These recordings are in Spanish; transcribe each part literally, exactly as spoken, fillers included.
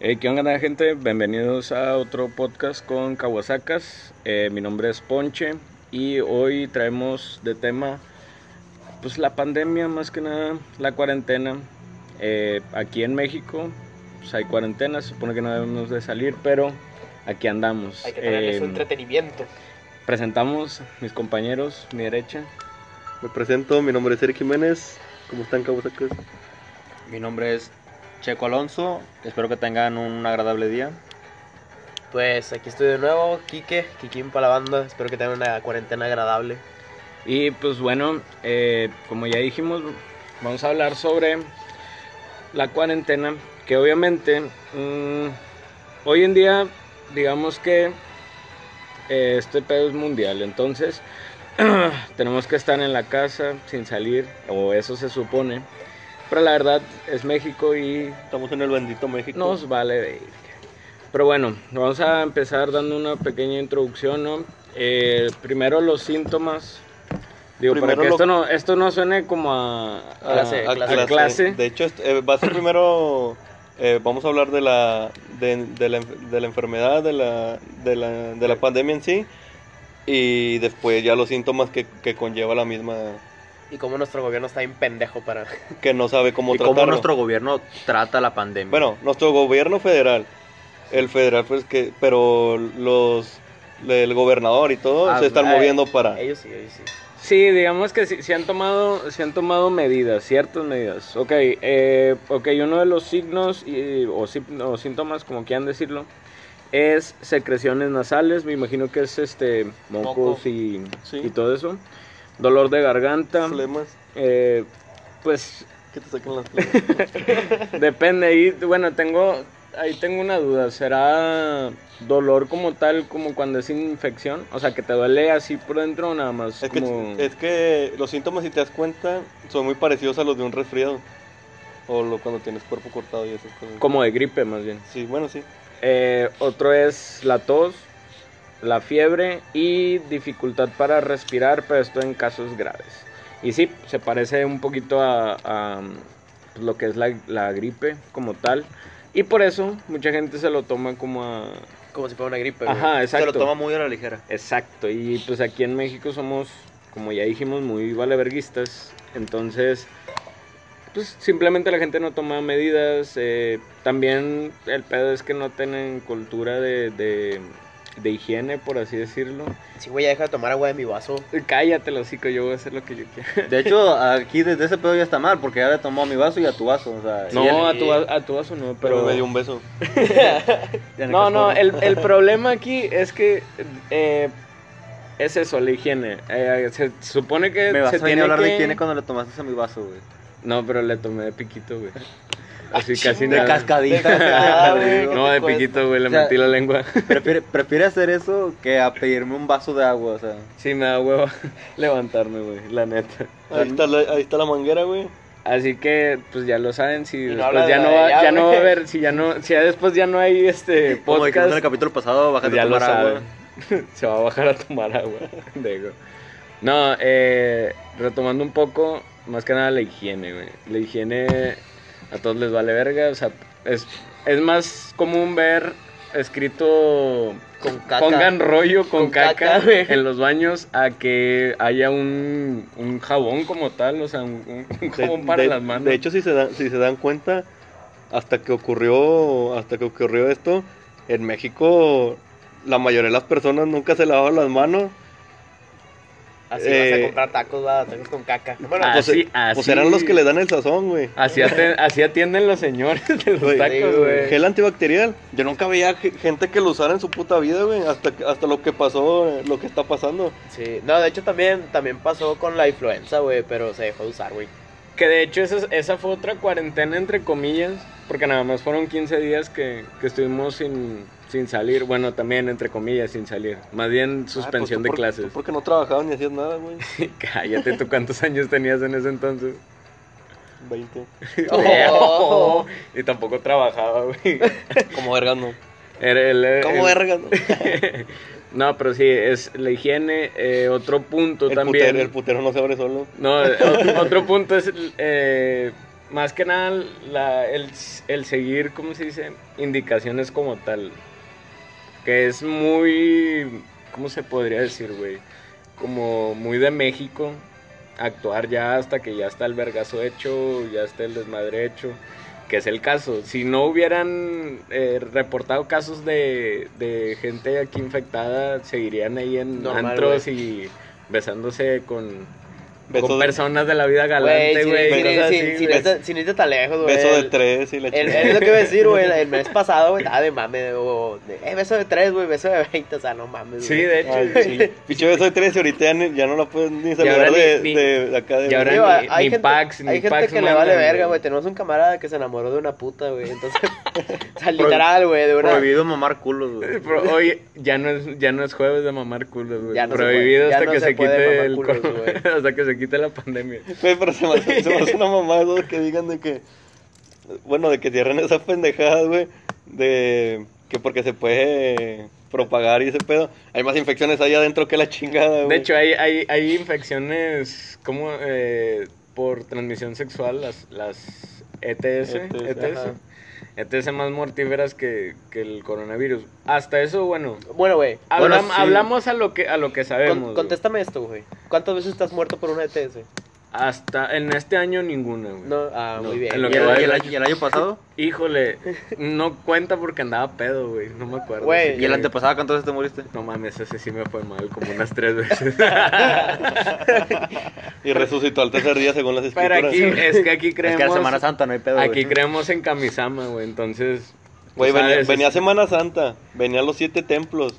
Hey, ¿qué onda, gente? Bienvenidos a otro podcast con Kawasakas. Eh, mi nombre es Ponche y hoy traemos de tema pues la pandemia, más que nada la cuarentena. Eh, aquí en México pues hay cuarentena, se supone que no debemos de salir, pero aquí andamos. Hay que tener Eh, su entretenimiento. Presentamos mis compañeros, mi derecha. Me presento, mi nombre es Eric Jiménez. ¿Cómo están, Kawasaki? Mi nombre es Checo Alonso, espero que tengan un agradable día. Pues aquí estoy de nuevo, Quique, Kikín para la banda. Espero que tengan una cuarentena agradable. Y pues bueno, eh, como ya dijimos, vamos a hablar sobre la cuarentena, que obviamente mmm, hoy en día, digamos que eh, este pedo es mundial, entonces tenemos que estar en la casa sin salir, o eso se supone, pero la verdad es México y Estamos en el bendito México. nos vale verga. Pero bueno, vamos a empezar dando una pequeña introducción, ¿no? Eh, primero los síntomas. Digo, Primero para que lo- esto no, esto no suene como a, a- Clase, a- clase. a clase. De hecho, este, eh, va a ser primero. eh, vamos a hablar de la, de, de la, enf- de la enfermedad, de la, de, la, de la pandemia en sí. Y después ya los síntomas que, que conlleva la misma. Y como nuestro gobierno está bien pendejo para... Que no sabe cómo Y tratarlo. cómo nuestro gobierno trata la pandemia. Bueno, nuestro gobierno federal. El federal, pues que. Pero los. El gobernador y todo Ah, se están ah, moviendo para. Ellos sí, ellos sí. Sí, digamos que sí, sí han tomado, sí han tomado medidas, ciertas medidas. Ok, eh, okay, uno de los signos y, o, sí- o síntomas, como quieran decirlo, es secreciones nasales. Me imagino que es este mocos Moco. y, Sí. y todo eso. Dolor de garganta. Flemas. Eh, pues Que te saquen las flemas. depende. Ahí, bueno, tengo, ahí tengo una duda. ¿Será dolor como tal, como cuando es infección? O sea, que te duele así por dentro o nada más. Es que, como... es que los síntomas, si te das cuenta, son muy parecidos a los de un resfriado. O lo, cuando tienes cuerpo cortado y esas cosas. como de gripe, más bien. Sí, bueno, sí. Eh, otro es la tos, la fiebre y dificultad para respirar, pero esto en casos graves. Y sí, se parece un poquito a, a, pues, lo que es la, la gripe como tal. Y por eso mucha gente se lo toma como a... Como si fuera una gripe, güey. Ajá, se lo exacto. toma muy a la ligera. Exacto, y pues aquí en México somos, como ya dijimos, muy valeverguistas. Entonces, pues simplemente la gente no toma medidas. eh, también el pedo es que no tienen cultura de, de, de higiene, por así decirlo. Sí, güey, ya deja de tomar agua de mi vaso. Cállate, hocico, yo voy a hacer lo que yo quiera. De hecho, aquí desde ese pedo ya está mal, porque ya le tomó a mi vaso y a tu vaso. O sea, No, y él- a tu, va- a tu vaso no, Pero pero... me dio un beso. ya No, casco. no, el, el problema aquí es que eh, es eso, la higiene. Eh, se supone que Me vas se a venir tiene a hablar que... de higiene cuando le tomaste a mi vaso, güey. No, pero le tomé de piquito, güey. Así casi De nada. cascadita. Ah, güey. No, de ¿Qué te piquito, güey, le O sea, metí la lengua. Prefiere, prefiere hacer eso que a pedirme un vaso de agua, o sea. Sí, me da huevo levantarme, güey, la neta. Ahí está la, ahí está la manguera, güey. Así que, pues ya lo saben, si no después habla ya de no la va, de allá, ya no va a güey. haber, si ya no, si ya después ya no hay este Como dijimos en el podcast, capítulo pasado, pues bájate ya a lo tomar agua. saben. Se va a bajar a tomar agua. Digo. No, eh, retomando un poco, más que nada la higiene, güey. La higiene a todos les vale verga, o sea, es, es más común ver escrito Con caca. pongan rollo con, Con caca, caca, güey. en los baños a que haya un, un jabón como tal, o sea, un, un De, jabón para de- las manos. de hecho, si se, dan, si se dan cuenta, hasta que ocurrió, hasta que ocurrió esto, en México la mayoría de las personas nunca se lavaban las manos. Así Eh, vas a comprar tacos, va, tacos con caca. Bueno, Ah, Pues, Así- eh, así- pues eran los que le dan el sazón, güey. Así, aten- así atienden los señores de los Güey, tacos, sí, güey. Gel antibacterial. Yo nunca veía ge- gente que lo usara en su puta vida, güey. Hasta, que- hasta lo que pasó, eh, lo que está pasando. sí. No, de hecho también, también pasó con la influenza, güey, pero se dejó de usar, güey. Que de hecho esa, esa fue otra cuarentena entre comillas, porque nada más fueron quince días que, que estuvimos sin, sin salir. Bueno, también entre comillas sin salir. Más bien suspensión Ah, pues tú de por- clases. tú porque no trabajabas ni hacías nada, güey. Cállate, ¿tú cuántos años tenías en ese entonces? veinte. Oh. Y tampoco trabajaba, güey. Como vergas, no. Era el- Como el- vergas, no. No, pero sí, es la higiene. eh, otro punto El también. putero, el putero no se abre solo. No, otro, otro punto es eh, más que nada la, el, el seguir, ¿cómo se dice? Indicaciones como tal. Que es muy, ¿cómo se podría decir, güey? Como muy de México. Actuar ya hasta que ya está el vergazo hecho, ya está el desmadre hecho. Que es el caso. Si no hubieran eh, reportado casos de, de gente aquí infectada, seguirían ahí en Normal, antros güey. y besándose con, Beso con de- personas de la vida galante, Güey, güey. sin, cosas sin, así, sin, güey. necesita- sin irte tan lejos, güey. Beso de El- tres y la El, chingada. es lo que iba a decir, güey, el, el mes pasado, güey, estaba de mame, o de, eh, beso de tres, güey, beso de veinte, o sea, no mames, Sí, güey. de hecho. Ay, chile. Pinche beso de tres y ahorita ya, ni- ya no la puedes ni ahora saludar ni- de, ni- de, de acá de... y ahora Digo, ni- hay ni gente, Pax, ni hay gente Pax que le mandan, vale verga, güey. güey. Tenemos un camarada que se enamoró de una puta, güey. Entonces, o sea, literal, güey, de una. Prohibido mamar culos, güey. Pero, oye, ya no es ya no es jueves de mamar culos, güey. Ya no se Prohibido puede, ya hasta no que se se, puede quite mamar el culos, cor- güey. hasta que se quite la pandemia. Güey, pero se me, hace, se me hace una mamada eso de que digan de que... Bueno, de que cierren esas pendejadas, güey. De que porque se puede propagar y ese pedo. Hay más infecciones ahí adentro que la chingada, güey. De hecho, hay hay hay infecciones como eh, por transmisión sexual, las las E T S, E T S, E T S. ajá. E T S más mortíferas que, que el coronavirus. Hasta eso, bueno, Bueno, güey, hablam- sí. hablamos a lo que a lo que sabemos. con- güey. contéstame esto, güey. ¿Cuántas veces estás muerto por una E T S? Hasta en este año ninguna, güey. No, ah, No, muy bien. en lo ¿Y que el, va y del el año. año, y el año pasado? Híjole, no cuenta porque andaba pedo, güey. No me acuerdo. Güey, Así ¿Y el que- antepasado cuántas veces te moriste? No mames, ese sí me fue mal, como unas tres veces. Y resucitó al tercer día según las Pero escrituras. aquí, es que aquí Es creemos. que era Semana Santa, no hay pedo, Aquí güey. creemos en Kamisama, güey. Entonces. Güey, tú venía, sabes, venía es- Semana Santa. Venía los siete templos.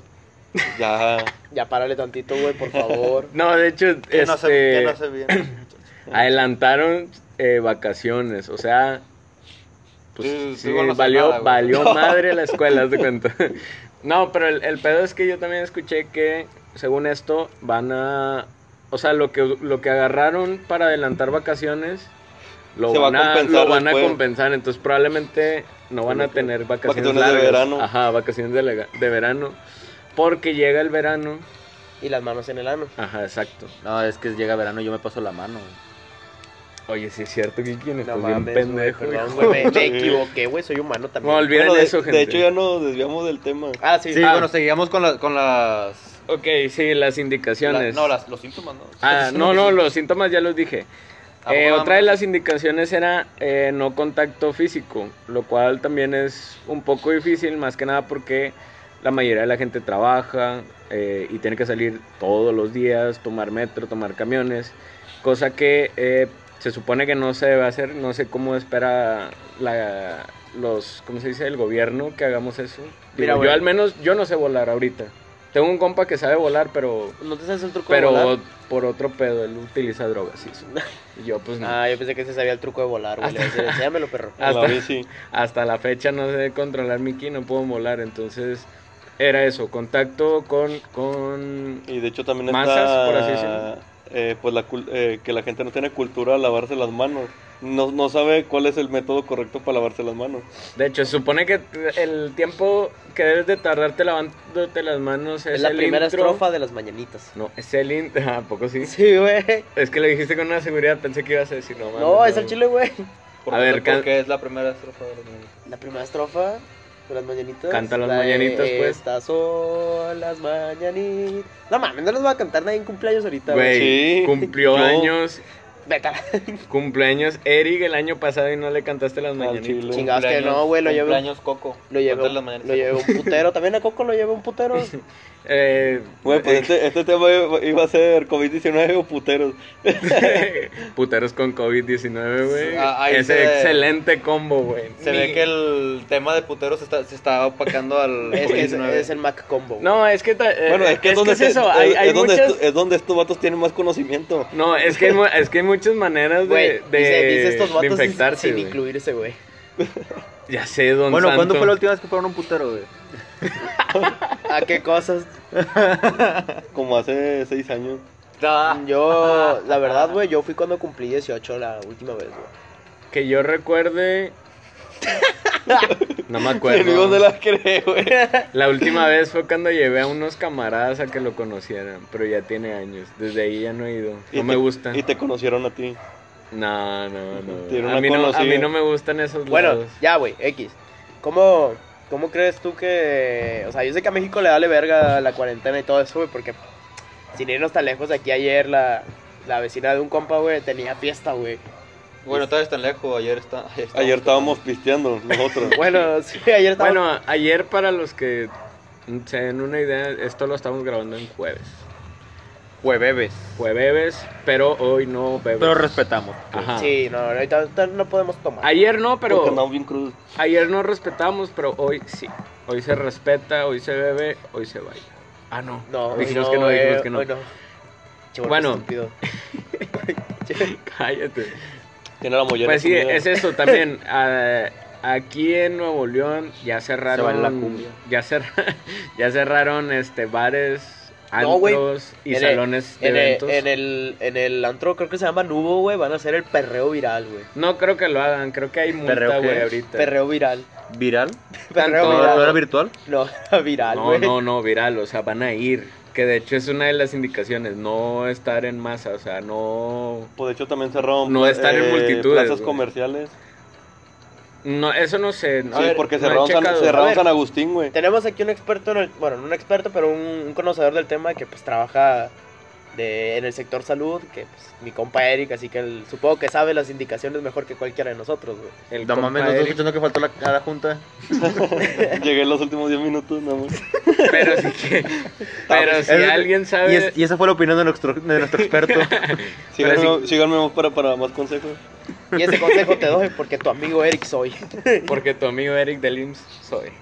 Ya... Ya párale tantito, güey, por favor. No, de hecho, Que no se, este, que no se bien. adelantaron eh, vacaciones. O sea. Pues Sí, sí, sí, bueno, no sé valió, nada, güey. valió madre la escuela, haz de cuenta. No, pero el, el pedo es que yo también escuché que, según esto, van a... O sea, lo que, lo que agarraron para adelantar vacaciones, lo Se va van, a a, compensar lo van a después. compensar. Entonces, probablemente no van a tener vacaciones, Vacaciones de largas. verano. Ajá, vacaciones de, lega- de verano. Porque llega el verano. Y las manos en el ano. Ajá, exacto. No, es que llega verano y yo me paso la mano, güey. Oye, sí es cierto que quién No estás bien mames, güey, pendejo. perdón, hijo. güey, me, me equivoqué, güey, soy humano también. No, olviden Bueno, de, eso, gente. de hecho ya nos desviamos del tema. Ah, sí, Sí, Ah. bueno, seguíamos con, la, con las... Ok, sí, las la- indicaciones. no, las, los síntomas, ¿no? Ah, no, no, los síntomas ya los dije. ¿A Eh, poco otra de nada más? las indicaciones era eh, no contacto físico, lo cual también es un poco difícil, más que nada porque la mayoría de la gente trabaja eh, y tiene que salir todos los días, tomar metro, tomar camiones, cosa que eh, se supone que no se debe hacer. No sé cómo espera la, los, ¿cómo se dice? El gobierno que hagamos eso. Digo, Mira, yo güey. al menos, yo no sé volar ahorita. Tengo un compa que sabe volar, pero ¿No te sabes el truco de pero volar? por otro pedo, él utiliza drogas, sí. sí. Y yo pues no. Ah, yo pensé que se sabía el truco de volar, güey. Le iba a decir, enséñamelo, perro. A la hasta- bici. Hasta la fecha no sé controlar mi ki, no puedo volar, entonces era eso, contacto con, con... Y de hecho también Masas, está... por así decirlo. eh, pues la, cul- eh, que la gente no tiene cultura a lavarse las manos. No, no sabe cuál es el método correcto para lavarse las manos. De hecho, se supone que el tiempo que debes de tardarte lavándote las manos es, Es la el primera intro. estrofa de las mañanitas. No, es el intro. ¿A poco sí? Sí, güey. Es que lo dijiste con una seguridad, pensé que ibas a decir no mames, No, es el chile, güey. ¿Por A qué- ver, ¿por can- qué es la primera estrofa de los niños? La primera estrofa de las mañanitas. Canta las la de, mañanitas, pues. Estas son las mañanitas. No mames, no les voy a cantar nadie en cumpleaños ahorita, Güey, Sí, cumplió yo- años, Vete a la- cumpleaños Eric el año pasado y no le cantaste las mañanitas. chile. Chingados que no, güey, lo llevo. Cumpleaños Coco. Lo llevé, Cántale las mañanitas lo a llevé Coco. un putero. También a Coco lo llevé un putero. Eh, Güey, pues este, este tema iba iba a ser COVID diecinueve o puteros. Puteros con COVID diecinueve, güey. Ah, ahí Ese se- excelente combo, güey. Se ve que el tema de puteros se está, se está opacando al es, es, COVID diecinueve. es el Mac Combo. güey. No, es que, ta- eh, Bueno, es que es, donde, es se- eso, es- hay, es hay donde muchas... estu- es donde estos vatos tienen más conocimiento. No, es que hay, mu- es que hay muchas maneras Güey, de, de, dice, dice estos de vatos sin- infectarse, sin güey. incluirse, güey. Ya sé, don Bueno, Santo. ¿cuándo fue la última vez que fueron a un putero, güey? ¿A qué cosas? Como hace seis años. Yo, la verdad, güey, yo fui cuando cumplí dieciocho la última vez, güey. Que yo recuerde... No me Ni no se acuerdo. las cree, güey. La última vez fue cuando llevé a unos camaradas a que lo conocieran, pero ya tiene años. Desde ahí ya no he ido. Y No me te- gusta. Y te conocieron a ti. No, no, no. Tiene A una mí no, a conocida. mí no me gustan esos Bueno, lados. ya, güey, X. ¿Cómo, ¿Cómo crees tú que...? O sea, yo sé que a México le vale verga la cuarentena y todo eso, güey, porque sin irnos tan lejos, aquí ayer la, la vecina de un compa, güey, tenía fiesta, güey. Bueno, todavía tan lejos, ayer está... Ayer, Ayer estábamos pisteando nosotros. Bueno, sí, ayer estaba... Bueno, ayer para los que se den una idea, esto lo estamos grabando en jueves. Jueves. Jueves, pero hoy no bebes. Pero respetamos. Ajá. Sí, no, ahorita ahorita no podemos tomar. Ayer no, Porque pero andamos bien crudos. ayer no respetamos, pero hoy sí. Hoy se respeta, hoy se bebe, hoy se baila. Ah, no. No, dijimos hoy que no, eh, dijimos que no. hoy no. Che, Bueno. estúpido. Cállate. Tiene la mollera. Pues sí, sumida. es eso también. ah, aquí en Nuevo León ya cerraron. Se baila la cumbia. Ya, cerra- ya cerraron este bares, No, güey. antros y En el- salones de En el, eventos. en, el, en el antro, creo que se llama Nubo, güey, van a hacer el perreo viral, güey. No creo que lo hagan, creo que hay multa, ¿Perreo qué? güey, ahorita. Perreo viral. ¿Viral? Perreo Tanto- ¿No, viral. ¿No era virtual? No, viral, No, güey. no, no, viral, o sea, van a ir. Que de hecho es una de las indicaciones, no estar en masa, o sea, no... Pues de hecho también cerraron. eh, No estar en multitudes, Plazas güey. comerciales. No, eso no sé. Sí, A ver, porque no he cerraron, San, checado. cerraron A ver. San Agustín, güey. Tenemos aquí un experto, en el, bueno, no un experto, pero un, un conocedor del tema que pues trabaja de, en el sector salud, que pues mi compa Eric, así que él, supongo que sabe las indicaciones mejor que cualquiera de nosotros, güey. El No compa mames, no estoy Eric, escuchando que faltó la, a la junta. Llegué en los últimos diez minutos, nada más. pero sí que... Pero si Es- alguien sabe... Y, es- y esa fue la opinión de nuestro, de nuestro experto. Síganme, síganme para, para más consejos. Y ese consejo te doy porque tu amigo Eric soy. Porque tu amigo Eric del I M S S soy.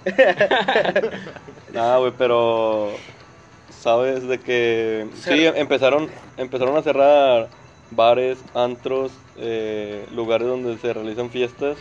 Nada, güey, pero sabes de que sí Cer- empezaron empezaron a cerrar bares, antros, eh, lugares donde se realizan fiestas,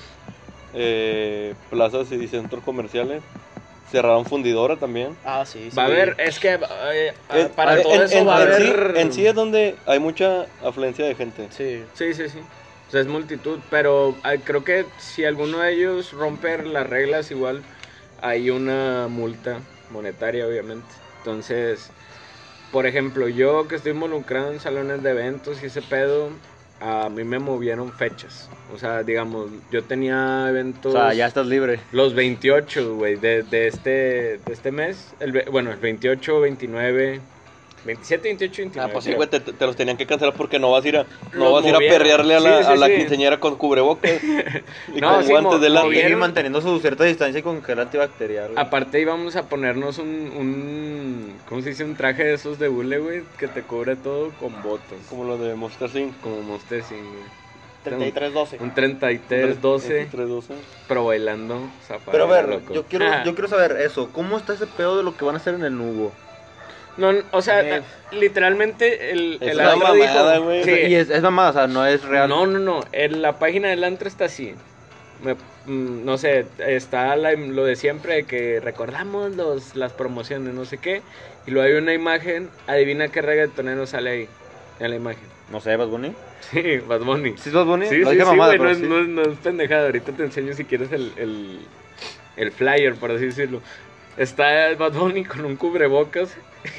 eh, plazas y centros comerciales. Cerraron fundidora también. Ah, sí, sí. Va a haber, es que eh, Eh, para en- todo en, eso en- va a en sí, haber... en sí es donde hay mucha afluencia de gente. Sí. Sí, sí, sí. O sea, es multitud, pero ah, creo que si alguno de ellos rompe las reglas, igual hay una multa monetaria, obviamente. Entonces, por ejemplo, yo que estoy involucrado en salones de eventos y ese pedo, a mí me movieron fechas. O sea, digamos, yo tenía O eventos... sea, ya estás libre. Los veintiocho, güey, de, de, este, de este mes. El, ve- bueno, el veintiocho, veintinueve, veintisiete, veintiocho, Ah, veintinueve. pues sí, creo. güey, te, te los tenían que cancelar porque no vas a ir a, no Los vas a, ir a movieron. perrearle a la, Sí, sí, a la sí. quinceañera con cubrebocas y No, con sí, guantes mo- de Y lana. movieron. seguir manteniendo su cierta distancia con gel antibacterial. güey. Aparte íbamos a ponernos un, un, ¿cómo se dice? Un traje de esos de bule, güey, que te cubre todo con botas. Como lo de Monster Inc. Como Monster Inc, güey. treinta y tres doce. Un treinta y tres doce, tres doce. pero bailando zafado, Pero a ver, loco. yo quiero, yo quiero saber eso. ¿Cómo está ese pedo de lo que van a hacer en el Nubo? No, o sea, Eh. literalmente el, Es el una antro mamada, dijo... güey. Sí, Y es, es mamada, o sea, no es real. No, no, no. En la página del antro está así. Me- mm, no sé, está la- lo de siempre de que recordamos los, las promociones, no sé qué. Y luego hay una imagen. Adivina qué reggaetonero sale ahí en la imagen. No sé, Bad Bunny. Sí, Bad Bunny. ¿Sí es Bad Bunny? Sí, No sí, dije sí, mamada, güey, no, pero es, sí. no es- no es pendejada. Ahorita te enseño si quieres el, el, el flyer, por así decirlo. Está el Bad Bunny con un cubrebocas.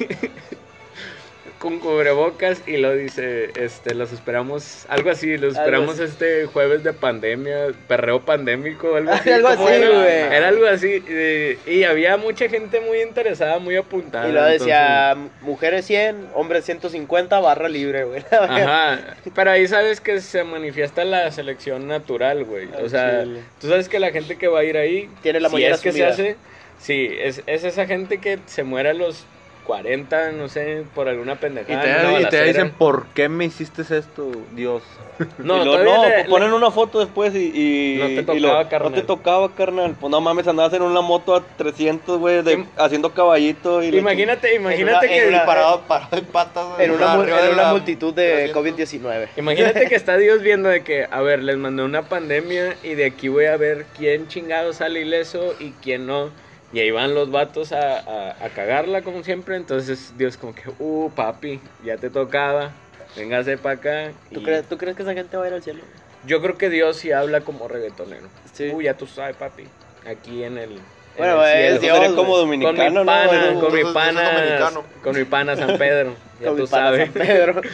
Con cubrebocas y lo dice, este, los esperamos, algo así, los Algo esperamos así. este jueves de pandemia, perreo pandémico, algo así. Algo ¿cómo así, era? güey. Era algo así, eh, y había mucha gente muy interesada, muy apuntada. Y luego decía, entonces- mujeres cien, hombres ciento cincuenta, barra libre, güey. Ajá, pero ahí sabes que se manifiesta la selección natural, güey. O Al sea, chile. tú sabes que la gente que va a ir ahí, Tiene la si mollera es que se sumida. hace, sí, es, es esa gente que se muere a los cuarenta, no sé, por alguna Y pendejada. te, en una y te balacera. dicen, ¿por qué me hiciste esto, Dios? No, y luego, todavía no, le- pues le- ponen una foto después y, y, No te y tocaba, lo- carnal. no te tocaba, carnal. Pues no mames, andabas en una moto a trescientos, güey, de- Im- haciendo caballito. Y la Imagínate, imagínate en una- que en una- parado, parado en patas. En una, mu- arriba en de una la- multitud de trescientos. COVID diecinueve. imagínate que está Dios viendo de que, a ver, les mandé una pandemia y de aquí voy a ver quién chingado sale ileso y quién no. Y ahí van los vatos a, a, a cagarla como siempre. Entonces Dios como que, uh, papi, ya te tocaba, véngase para acá. ¿Tú, Y crees, ¿Tú crees que esa gente va a ir al cielo? yo creo que Dios sí habla como reggaetonero. Sí. Uh, ya tú sabes, papi, aquí en el, en Bueno, el es cielo. Eso Dios, sería como güey. Con mi dominicano, ¿no? pana, Bueno, con mi entonces, pana, entonces dominicano. con mi pana San Pedro, ya Con tú mi pana sabes. San Pedro.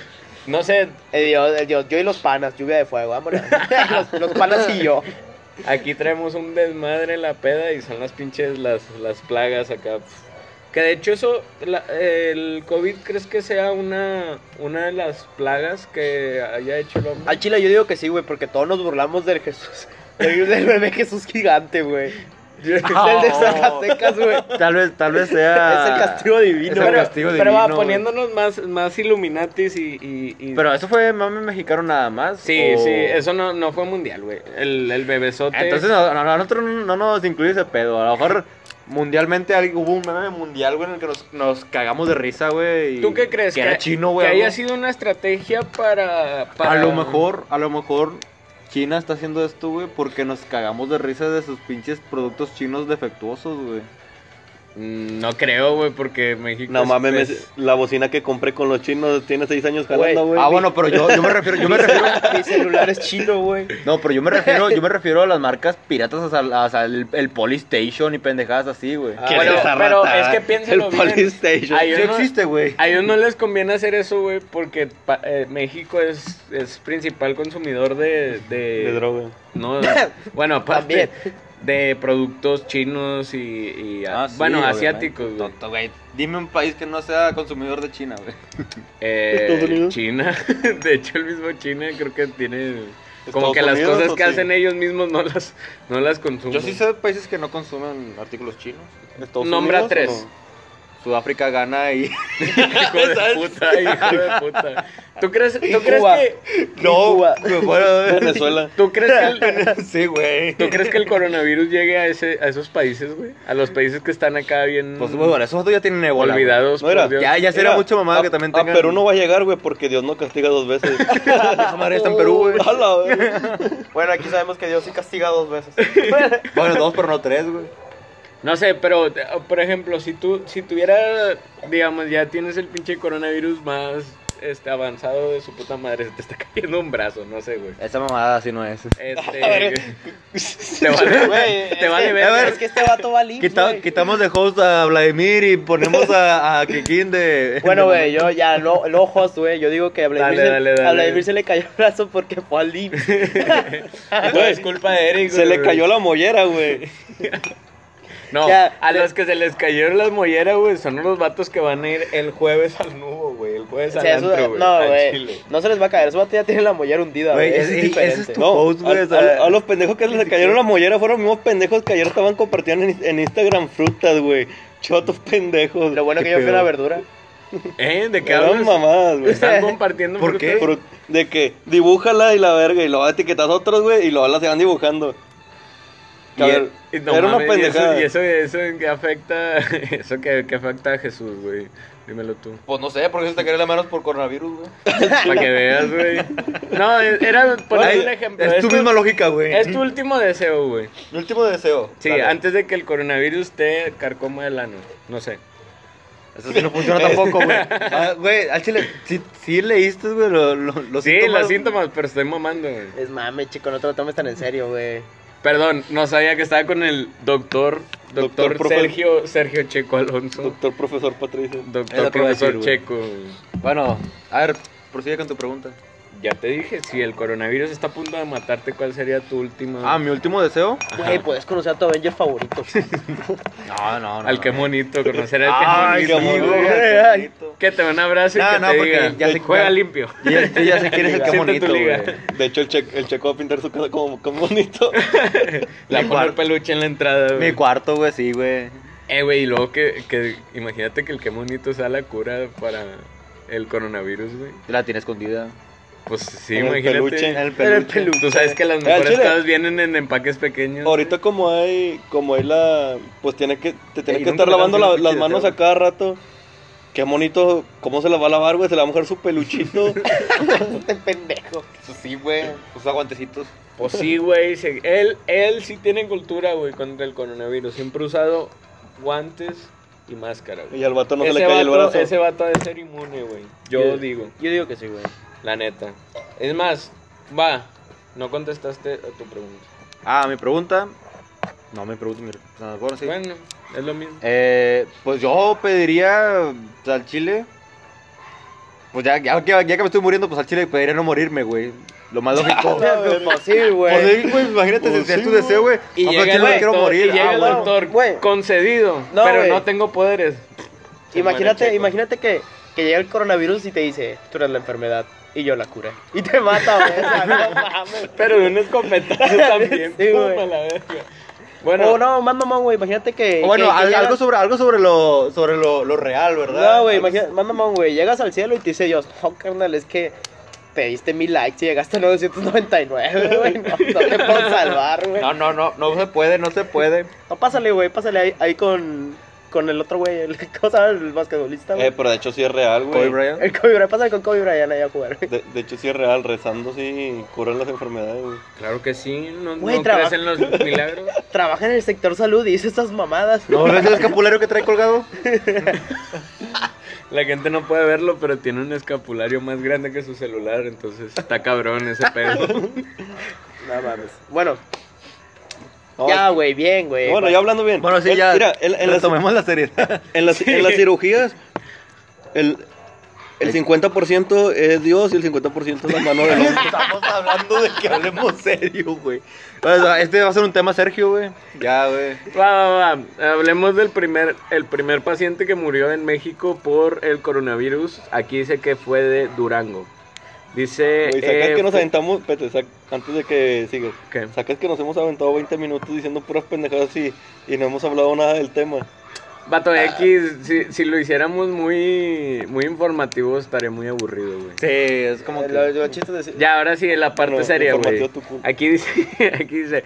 No sé, El dios, el dios, yo y los panas, lluvia de fuego, vámonos. los, los panas y yo. aquí traemos un desmadre en la peda y son las pinches, las, las plagas acá. Que de hecho eso, la- el COVID, ¿crees que sea una, una de las plagas que haya hecho el hombre? Al chile yo digo que sí, güey, porque todos nos burlamos del Jesús. Del, del bebé Jesús gigante, güey. El de Zacatecas, güey. Tal vez, tal vez sea. Es el castigo divino. Es el Pero, castigo pero va divino, güey. poniéndonos más, más Illuminatis y, y, y- Pero eso fue mame mexicano nada más. Sí, o- sí, eso no, no fue mundial, güey. El, el bebesote. Entonces no, no, a nosotros no, no nos incluye ese pedo. A lo mejor mundialmente hay- hubo un meme mundial, güey, en el que nos, nos cagamos de risa, güey. y- ¿Tú qué crees? Que era chino, güey. Que haya algo. sido una estrategia para, para... A lo mejor, a lo mejor China está haciendo esto, güey, porque nos cagamos de risa de sus pinches productos chinos defectuosos, güey. Mm, No creo, güey, porque México... No es- mames, me- es- la bocina que compré con los chinos tiene seis años jalando, güey. Ah, bueno, pero yo, yo me refiero, yo me refiero, Mi celular es chino, güey. no, pero yo me refiero, yo me refiero a las marcas piratas, o sea, o sea, el, el Polystation y pendejadas así, güey. Ah, ¿Qué Bueno, es esa pero rata? es que piénsalo El bien. Polystation. Hay Sí uno- existe, güey. A ellos no les conviene hacer eso, güey, porque pa- eh, México es, es principal consumidor de... De, De droga. No, bueno, aparte También. de productos chinos y, y a- Ah, sí, bueno, obviamente. asiáticos, güey. Tonto, güey. Dime un país que no sea consumidor de China, güey. Eh, ¿Estados Unidos? China, de hecho el mismo China creo que tiene como ¿Estados que las Unidos cosas o que sí? hacen ellos mismos no las no las consumen. Yo sí sé de países que no consumen artículos chinos. ¿Estados Nombra Unidos o tres. no? Sudáfrica, Ghana y... Hijo de puta, hijo de puta. ¿Tú crees, tú crees Cuba. que No, Cuba. güey, bueno, Venezuela. tú crees que el, sí, güey. tú crees que el coronavirus llegue a ese a esos países, güey? A los países que están acá bien Pues, güey, bueno, esos ya tienen ébola, güey. olvidados No era- por Dios. Ya, ya será Mira, mucho mamada a- que también A tengan... Perú no va a llegar, güey, porque Dios no castiga dos veces. Esa madre está en Perú, güey. A la verga. Bueno, aquí sabemos que Dios sí castiga dos veces. Bueno, dos, pero no tres, güey. No sé, pero eh, por ejemplo, si tú si tuviera, digamos, ya tienes el pinche coronavirus más este avanzado de su puta madre, se te está cayendo un brazo, no sé, güey. Esa mamada así no es. Este te vale, Güey, te es vale que- ver. Es que este vato va limpio. Quita- quitamos de host a Vladimir y ponemos a, a Kikin de... Bueno, güey, yo ya no, no host, güey. Yo digo que a Vladimir, Dale, se, dale, dale. a Vladimir se le cayó el brazo porque fue al I M S S. Güey, es culpa de Eric. Se le güey. cayó la mollera, güey. No, Ya, a le- los que se les cayeron las molleras, güey, son los vatos que van a ir el jueves al nubo, güey. El jueves O al sea, eso- antro, güey. no, al güey. Chile. No se les va a caer. Esos vatos ya tienen la mollera hundida, Güey, güey. es- Eso es ese diferente. es tu- No, post, güey, a, o sea- a- a los pendejos que les cayeron la mollera fueron los mismos pendejos que ayer estaban compartiendo en, en Instagram frutas, güey. Chotos pendejos. Lo bueno Qué que yo fui a la pedo. verdura. ¿Eh? ¿De qué Eran hablas? mamadas, güey. Están compartiendo ¿Por qué? frutas? Fru- De que dibújala y la verga, y luego etiquetas a otros, güey, y luego las se van dibujando. Y A el- ver, y no era una mames, y eso- pendejada. Y eso, eso, en qué afecta, eso que, que afecta a Jesús, güey. Dímelo tú. Pues no sé, porque se te cae la mano por coronavirus, güey. Para que veas, güey. No, era poner Ay, un ejemplo. Es tu tu- misma lógica, güey. Es tu último deseo, güey. Mi último deseo. Sí, Dale. antes de que el coronavirus te carcoma el ano. No sé. Eso sí no funciona tampoco, güey. Ah, güey, al chile, sí, sí leíste, güey, lo, lo, los Sí, síntomas. los síntomas, pero estoy mamando, güey. Es mame, chico. No te lo tomes tan en serio, güey. Perdón, no sabía que estaba con el doctor, doctor, Doctor profe- Sergio, Sergio Checo Alonso. Doctor, profesor, Patricia. Es Doctor lo que iba a profesor decir, güey. Checo. güey. Bueno, a ver, prosigue con tu pregunta. Ya te dije, si el coronavirus está a punto de matarte, ¿cuál sería tu última? Ah, mi último deseo. Güey, puedes conocer a tu Avenger favorito. No, no, no. Al que no. bonito, conocer al Ay, que qué bonito. bonito. güey, Ay. bonito. Que te dé un abrazo y No, que no, te porque diga, ya sé- juega ya- limpio. Yo ya, yo ya sé quién es el que Siente tu bonito, liga. güey. De hecho, el, che, el checo va a pintar su casa como, como bonito. La Mi poner cuar- peluche en la entrada, güey. Mi cuarto, güey, sí, güey. Eh, güey, y luego que, que, imagínate que el que bonito sea la cura para el coronavirus, güey. La tiene escondida. Pues sí, En el imagínate. peluche. En el Pero el peluche. peluche. Tú sabes que las al mejores chile. cosas vienen en empaques pequeños. Ahorita como hay, como hay la, pues tiene que, te tiene Ey, que nunca estar me lavando canso la- de las pinche manos deseo. a cada rato. Qué bonito, cómo se las va a lavar, güey, se le va a mojar su peluchito. Este pendejo. Pues sí, güey. Pues aguantecitos. Pues sí, güey. se- Él, él sí tiene cultura, güey, contra el coronavirus. Siempre ha usado guantes y máscara, güey. Y al vato no se ese, le cae el vato, brazo. ese vato ha de ser inmune, güey. Yo Yo- digo, Yo digo que sí, güey. la neta. Es más, va, no contestaste a tu pregunta. Ah, mi pregunta. No, mi pregunta, mi. No, bueno, sí. Bueno, es lo mismo. Eh, pues yo pediría al chile Pues ya, ya, que, ya que me estoy muriendo, pues al chile pediría no morirme, güey. Lo más lógico. Pues sí, güey. Pues sí, güey, imagínate Pues si es sí, tu deseo, güey. Y Aunque llega al el chile no quiero doctor, morir. y llega Ah, el bueno. doctor Güey. concedido, No, pero güey. no tengo poderes. Se muere Imagínate, Checo. imagínate que, que llega el coronavirus y te dice, tú eres la enfermedad y yo la curé. Y te mata, güey. O sea, no mames. Pero de un escopetazo también. Sí, güey. Pum, a la verga. Bueno, Oh, no, más mamón, güey. Imagínate que. O bueno, que- que al- llegas- algo sobre, algo sobre lo, sobre lo, lo real, ¿verdad? No, güey, imagínate, más mamón, güey. Llegas al cielo y te dice Dios, oh, carnal, es que te diste mil likes y llegaste a novecientos noventa y nueve, güey. No, no te puedo salvar, güey. No, no, no, no se puede, no se puede. No, pásale, güey, pásale ahí, ahí con, con el otro güey, el, ¿cómo se llama? El basquetbolista, güey. Eh, pero de hecho sí es real, Kobe güey. Bryant. El Kobe Bryant, pásale con Kobe Bryant ahí a jugar, güey. De, de hecho sí es real, rezando sí curan las enfermedades, güey. claro que sí, no, Güey, no traba- crees en los milagros. Trabaja en el sector salud y dice estas mamadas. ¿No ves el escapulario que trae colgado? La gente no puede verlo, pero tiene un escapulario más grande que su celular, entonces está cabrón ese pedo. No mames. Bueno, No, ya, güey, bien, güey. Bueno, ya hablando bien. Bueno, sí, El- ya. Mira, en, en las, Retomemos la serie. en, las, en las cirugías, el, el cincuenta por ciento es Dios y el cincuenta por ciento es la mano del hombre. Estamos hablando de que hablemos serio, güey. O sea, este va a ser un tema Sergio, güey. Ya, güey. Va, va, va. Hablemos del primer, el primer paciente que murió en México por el coronavirus. Aquí dice que fue de Durango. Dice... Güey, sacas eh, que nos fue- aventamos, espérate, sac- antes de que sigas, ¿Qué? sacas que nos hemos aventado veinte minutos diciendo puras pendejadas y, y no hemos hablado nada del tema. Vato X, si, si lo hiciéramos muy, muy informativo estaría muy aburrido, güey. Sí, es como que... Los, los chistes de... Ya, ahora sí, la parte Bueno, seria, güey. informativo tu culo. Aquí dice, aquí dice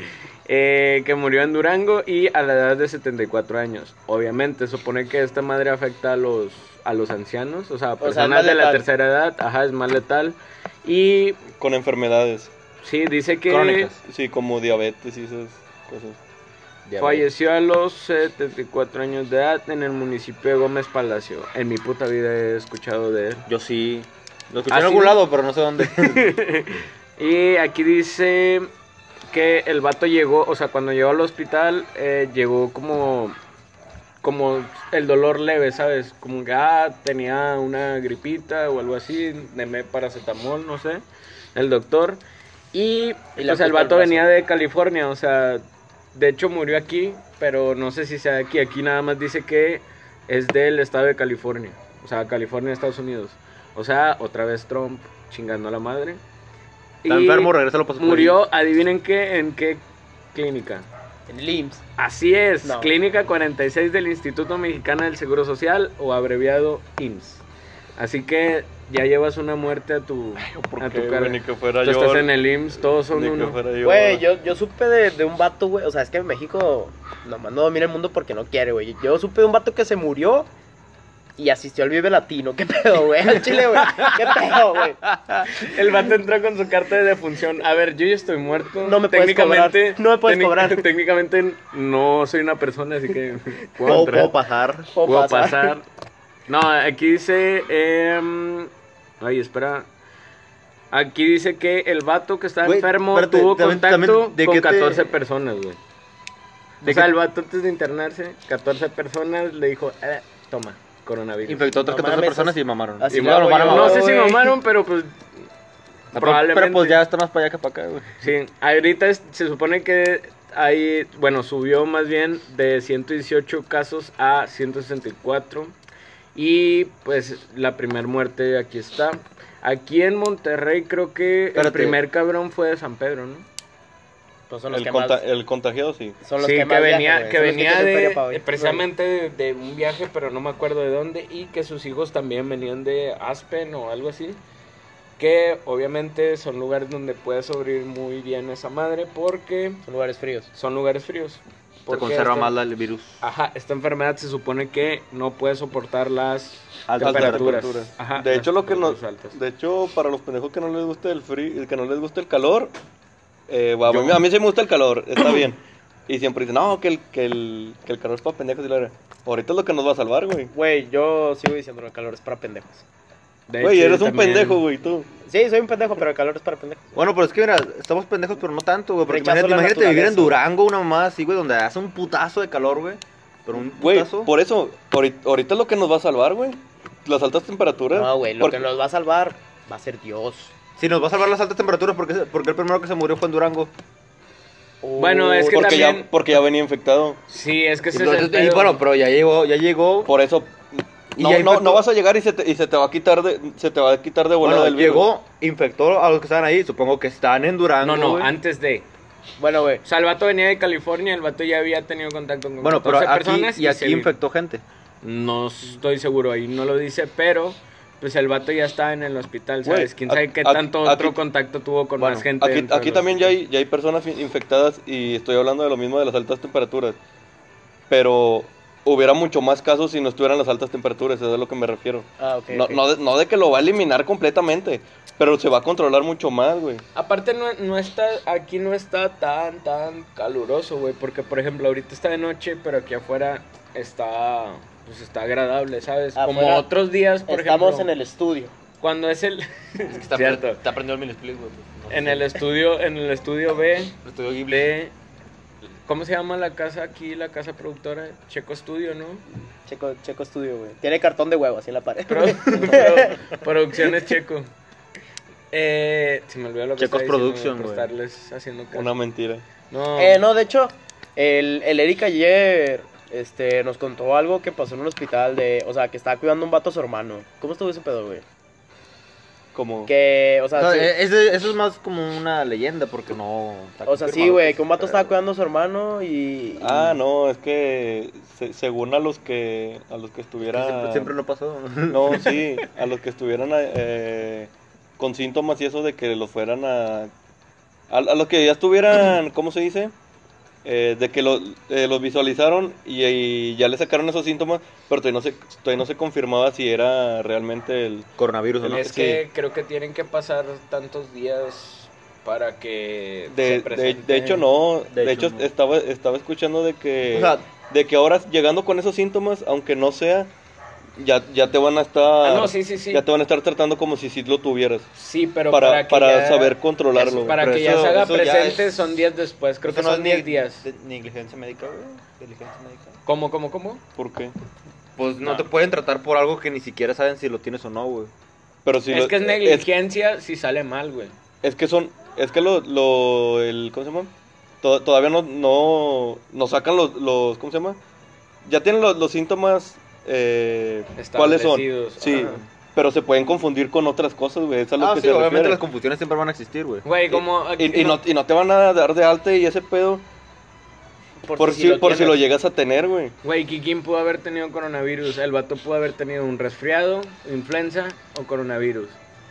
eh, que murió en Durango y a la edad de setenta y cuatro años. Obviamente, supone que esta madre afecta a los, a los ancianos, o sea, es personas más de la letal. tercera edad, ajá, es más letal. Y Con enfermedades, sí, dice que Crónicas. sí, como diabetes y esas cosas. falleció a los setenta y cuatro años de edad en el municipio de Gómez Palacio. En mi puta vida he escuchado de él. Yo sí. Lo escuché ¿Ah, en sí? algún lado, pero no sé dónde. Y aquí dice que el vato llegó, o sea, cuando llegó al hospital, eh, llegó como, como el dolor leve, ¿sabes? Como que, ah, tenía una gripita o algo así, deme paracetamol, no sé, el doctor. Y, Y le pues el apretó el vato brazo. venía de California, o sea, de hecho murió aquí, pero no sé si sea aquí. Aquí nada más dice que es del estado de California, o sea, California, Estados Unidos. O sea, otra vez Trump chingando a la madre. Está Y enfermo, regresa lo pasó por murió, adivinen qué, en qué clínica. En el I M S S. Así es, No. Clínica cuarenta y seis del Instituto Mexicano del Seguro Social o abreviado I M S S. Así que ya llevas una muerte a tu, ¿Por a qué, tu cara. güey? Ni que fuera Tú yo. estás en el I M S S, todos son Ni que uno. fuera yo. Güey, yo, yo supe de, de un vato, güey. O sea, es que en México nomás no domina el mundo porque no quiere, güey. Yo supe de un vato que se murió y asistió al Vive Latino. ¿Qué pedo, güey? Al Chile, güey. ¿Qué pedo, güey? El vato entró con su carta de defunción. A ver, yo ya estoy muerto. No me puedes Técnicamente- cobrar. No me puedes técnic- cobrar. Técnicamente no soy una persona, así que puedo Puedo, entrar. puedo pasar. Puedo Puedo pasar. pasar. No, aquí dice. em, ay, espera. Aquí dice que el vato que estaba Güey, enfermo espérate, tuvo también- contacto también, ¿de con qué te- catorce personas, güey. ¿De O sea, qué- el vato antes de internarse, catorce personas le dijo, eh, toma, coronavirus. Infectó a otras No catorce mames, personas así- y mamaron. así Y lo bueno, hago bueno, yo, no sé si güey. mamaron, pero pues Ah, probablemente. Pero pues ya está más para allá que para acá, güey. Sí, ahorita es- se supone que hay, bueno, subió más bien de ciento dieciocho casos a ciento sesenta y cuatro. Y pues la primer muerte aquí está. Aquí en Monterrey creo que el Espérate. primer cabrón fue de San Pedro, ¿no? Pues son los El, que conta- más... el contagiado sí. Son los Sí, que, que, más venía, viajan, güey. que Son los venía tienen feria de, pa' hoy. de- precisamente de, de un viaje, pero no me acuerdo de dónde, y que sus hijos también venían de Aspen o algo así, que obviamente son lugares donde puede sobrevivir muy bien esa madre porque Son lugares fríos. son lugares fríos. Se Porque conserva esta- más la- el virus. Ajá, esta enfermedad se supone que no puede soportar las Altas temperaturas. temperaturas. Ajá, De las hecho, lo que nos, temperaturas altas. de hecho, para los pendejos que no les guste el frío, que no les guste el calor, eh, a, mí, Yo- a mí sí me gusta el calor, está bien. Y siempre dicen, no, que el, que el, que el calor es para pendejos y la verdad. Ahorita es lo que nos va a salvar, güey. Güey, yo sigo diciendo que el calor es para pendejos. De Güey, hecho, eres un también- pendejo, güey, tú. Sí, soy un pendejo, pero el calor es para pendejos. Bueno, pero es que mira, estamos pendejos, pero no tanto, güey. Porque Rechazo imagínate, la imagínate vivir en naturaleza. Durango, una mamá así, güey, donde hace un putazo de calor, güey. Pero un Güey, putazo. por eso, ahorita, ahorita es lo que nos va a salvar, güey. las altas temperaturas. No, güey, lo porque- que nos va a salvar va a ser Dios. Si nos va a salvar las altas temperaturas, porque porque el primero que se murió fue en Durango. Bueno, es que porque, también- ya, porque ya venía infectado. Sí, es que Y, ese es el entonces- y pedo. bueno, pero ya llegó, ya llegó. Por eso Y no, ya no, infectó- no vas a llegar y se te, y se te va a quitar de se te va a quitar de volada Bueno, el virus. llegó, infectó a los que estaban ahí. Supongo que están en Durango. No, no, güey. antes de. Bueno, güey. O sea, el vato venía de California, el vato ya había tenido contacto con Bueno, pero catorce aquí, personas y aquí se vino. infectó gente. No estoy seguro, ahí no lo dice, pero pues el vato ya está en el hospital, ¿sabes? Güey, Quién sabe aquí- qué aquí- tanto otro aquí- contacto tuvo con Bueno, más gente. Aquí, dentro aquí del también ya hospital. hay, ya hay personas fi- infectadas y estoy hablando de lo mismo de las altas temperaturas. Pero hubiera mucho más casos si no estuvieran las altas temperaturas, eso es a lo que me refiero. Ah, ok. no, ok. no, de, no de que lo va a eliminar completamente, pero se va a controlar mucho más, güey. Aparte no, no está, aquí no está tan, tan caluroso, güey, porque por ejemplo ahorita está de noche, pero aquí afuera está, pues está agradable, ¿sabes? Como Afuera otros días, por Estamos ejemplo, en el estudio. cuando es el, Está, Cierto. está aprendiendo el mini split, güey. No en sé. el estudio, en el estudio B, El estudio Ghibli. de, ¿cómo se llama la casa aquí, la casa productora? Checo Studio, ¿no? Checo, Checo Studio, güey. Tiene cartón de huevo así en la pared. Pro- pro- Producciones Checo. Eh, se me olvidó lo que Checos estaba diciendo, Production, por güey. estarles haciendo caso. Una mentira. No, Eh, no, de hecho, el, el Eric ayer este, nos contó algo que pasó en un hospital de, o sea, que estaba cuidando un vato a su hermano. ¿Cómo estuvo ese pedo, güey? Como Que, o sea, No, sí- eh, ese- eso es más como una leyenda porque no. está o sea, sí, confirmado. güey, que un vato estaba cuidando a su hermano y... Ah, no, es que se- según a los que a los que estuvieran Siempre, siempre no pasó. No, sí, a los que estuvieran eh, con síntomas y eso de que los fueran a... A, a los que ya estuvieran, ¿cómo se dice? Eh, de que lo- eh, los visualizaron y, y ya le sacaron esos síntomas, pero todavía no se, todavía no se confirmaba si era realmente el... Coronavirus, ¿no? es sí. que creo que tienen que pasar tantos días para que se De, de, presente. de hecho no, De de, hecho, hecho, no. estaba, estaba escuchando de que... O sea, de que ahora llegando con esos síntomas, aunque no sea, ya, ya te van a estar... Ah, no, sí, sí, sí. Ya te van a estar tratando como si sí lo tuvieras. Sí, pero para, para, que para ya- saber controlarlo. Para Pero que ya eso- se haga eso ya presente es- son días después, creo que eso no son es diez días. de- negligencia médica, güey. Negligencia médica. ¿Cómo, cómo, cómo? ¿Por qué? Pues no, No. te pueden tratar por algo que ni siquiera saben si lo tienes o no, güey. Pero si es lo- que es negligencia si sale mal, güey. Es, que son, es que lo, lo el, ¿cómo se llama? To- todavía no, no, no sacan los, los, ¿cómo se llama? Ya tienen los, los síntomas, eh, ¿cuáles son? Establecidos, Sí, ajá. pero se pueden confundir con otras cosas, güey, es a lo Ah, que sí, se obviamente refiere. las confusiones siempre van a existir, güey. Güey, como... Y, y no, y no te van a dar de alta y ese pedo por, si, por si tienes. lo llegas a tener, güey. Güey, Kikín pudo haber tenido coronavirus, el vato pudo haber tenido un resfriado, influenza o coronavirus.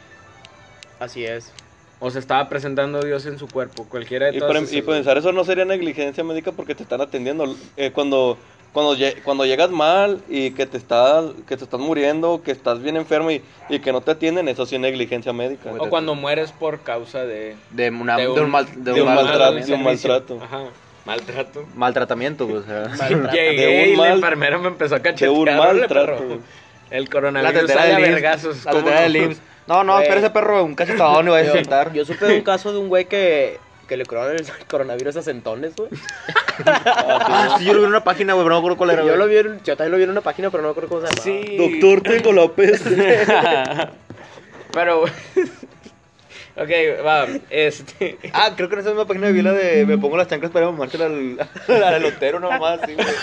Así es. O se estaba presentando Dios en su cuerpo, cualquiera de Y, todas por- esas, y güey. pensar eso no sería negligencia médica porque te están atendiendo. Eh, cuando cuando lle- cuando llegas mal y que te estás que te estás muriendo, que estás bien enfermo y, y que no te atienden, eso sí es negligencia médica. O cuando mueres por causa de... De, una, De de, un- un, mal, de un maltrato, de un maltrato. Ajá, maltrato. maltratamiento, güey. O sea. Maltrato. Llegué De un y la mal- enfermera me empezó a de cachetear. un órale, maltrato. perro. El La coronavirus tetera sale a del I M S S. vergazos. La ¿cómo tetera no? del I M S S. No, no, Güey. espera ese perro, un cachetadón y va a Yo, sentar. yo supe de un caso de un güey que, que le curaron el coronavirus a centones, güey. Ah, sí, yo lo vi en una página, güey, pero no me acuerdo cuál era, Yo, güey. lo vi en- yo también lo vi en una página, pero no me acuerdo cómo se llamaba. Sí. Doctor, tengo la peste. Pero... ok, va, este... Ah, creo que en esa misma página vi la de me pongo las chanclas para mamársela al, al elotero nomás, sí, güey.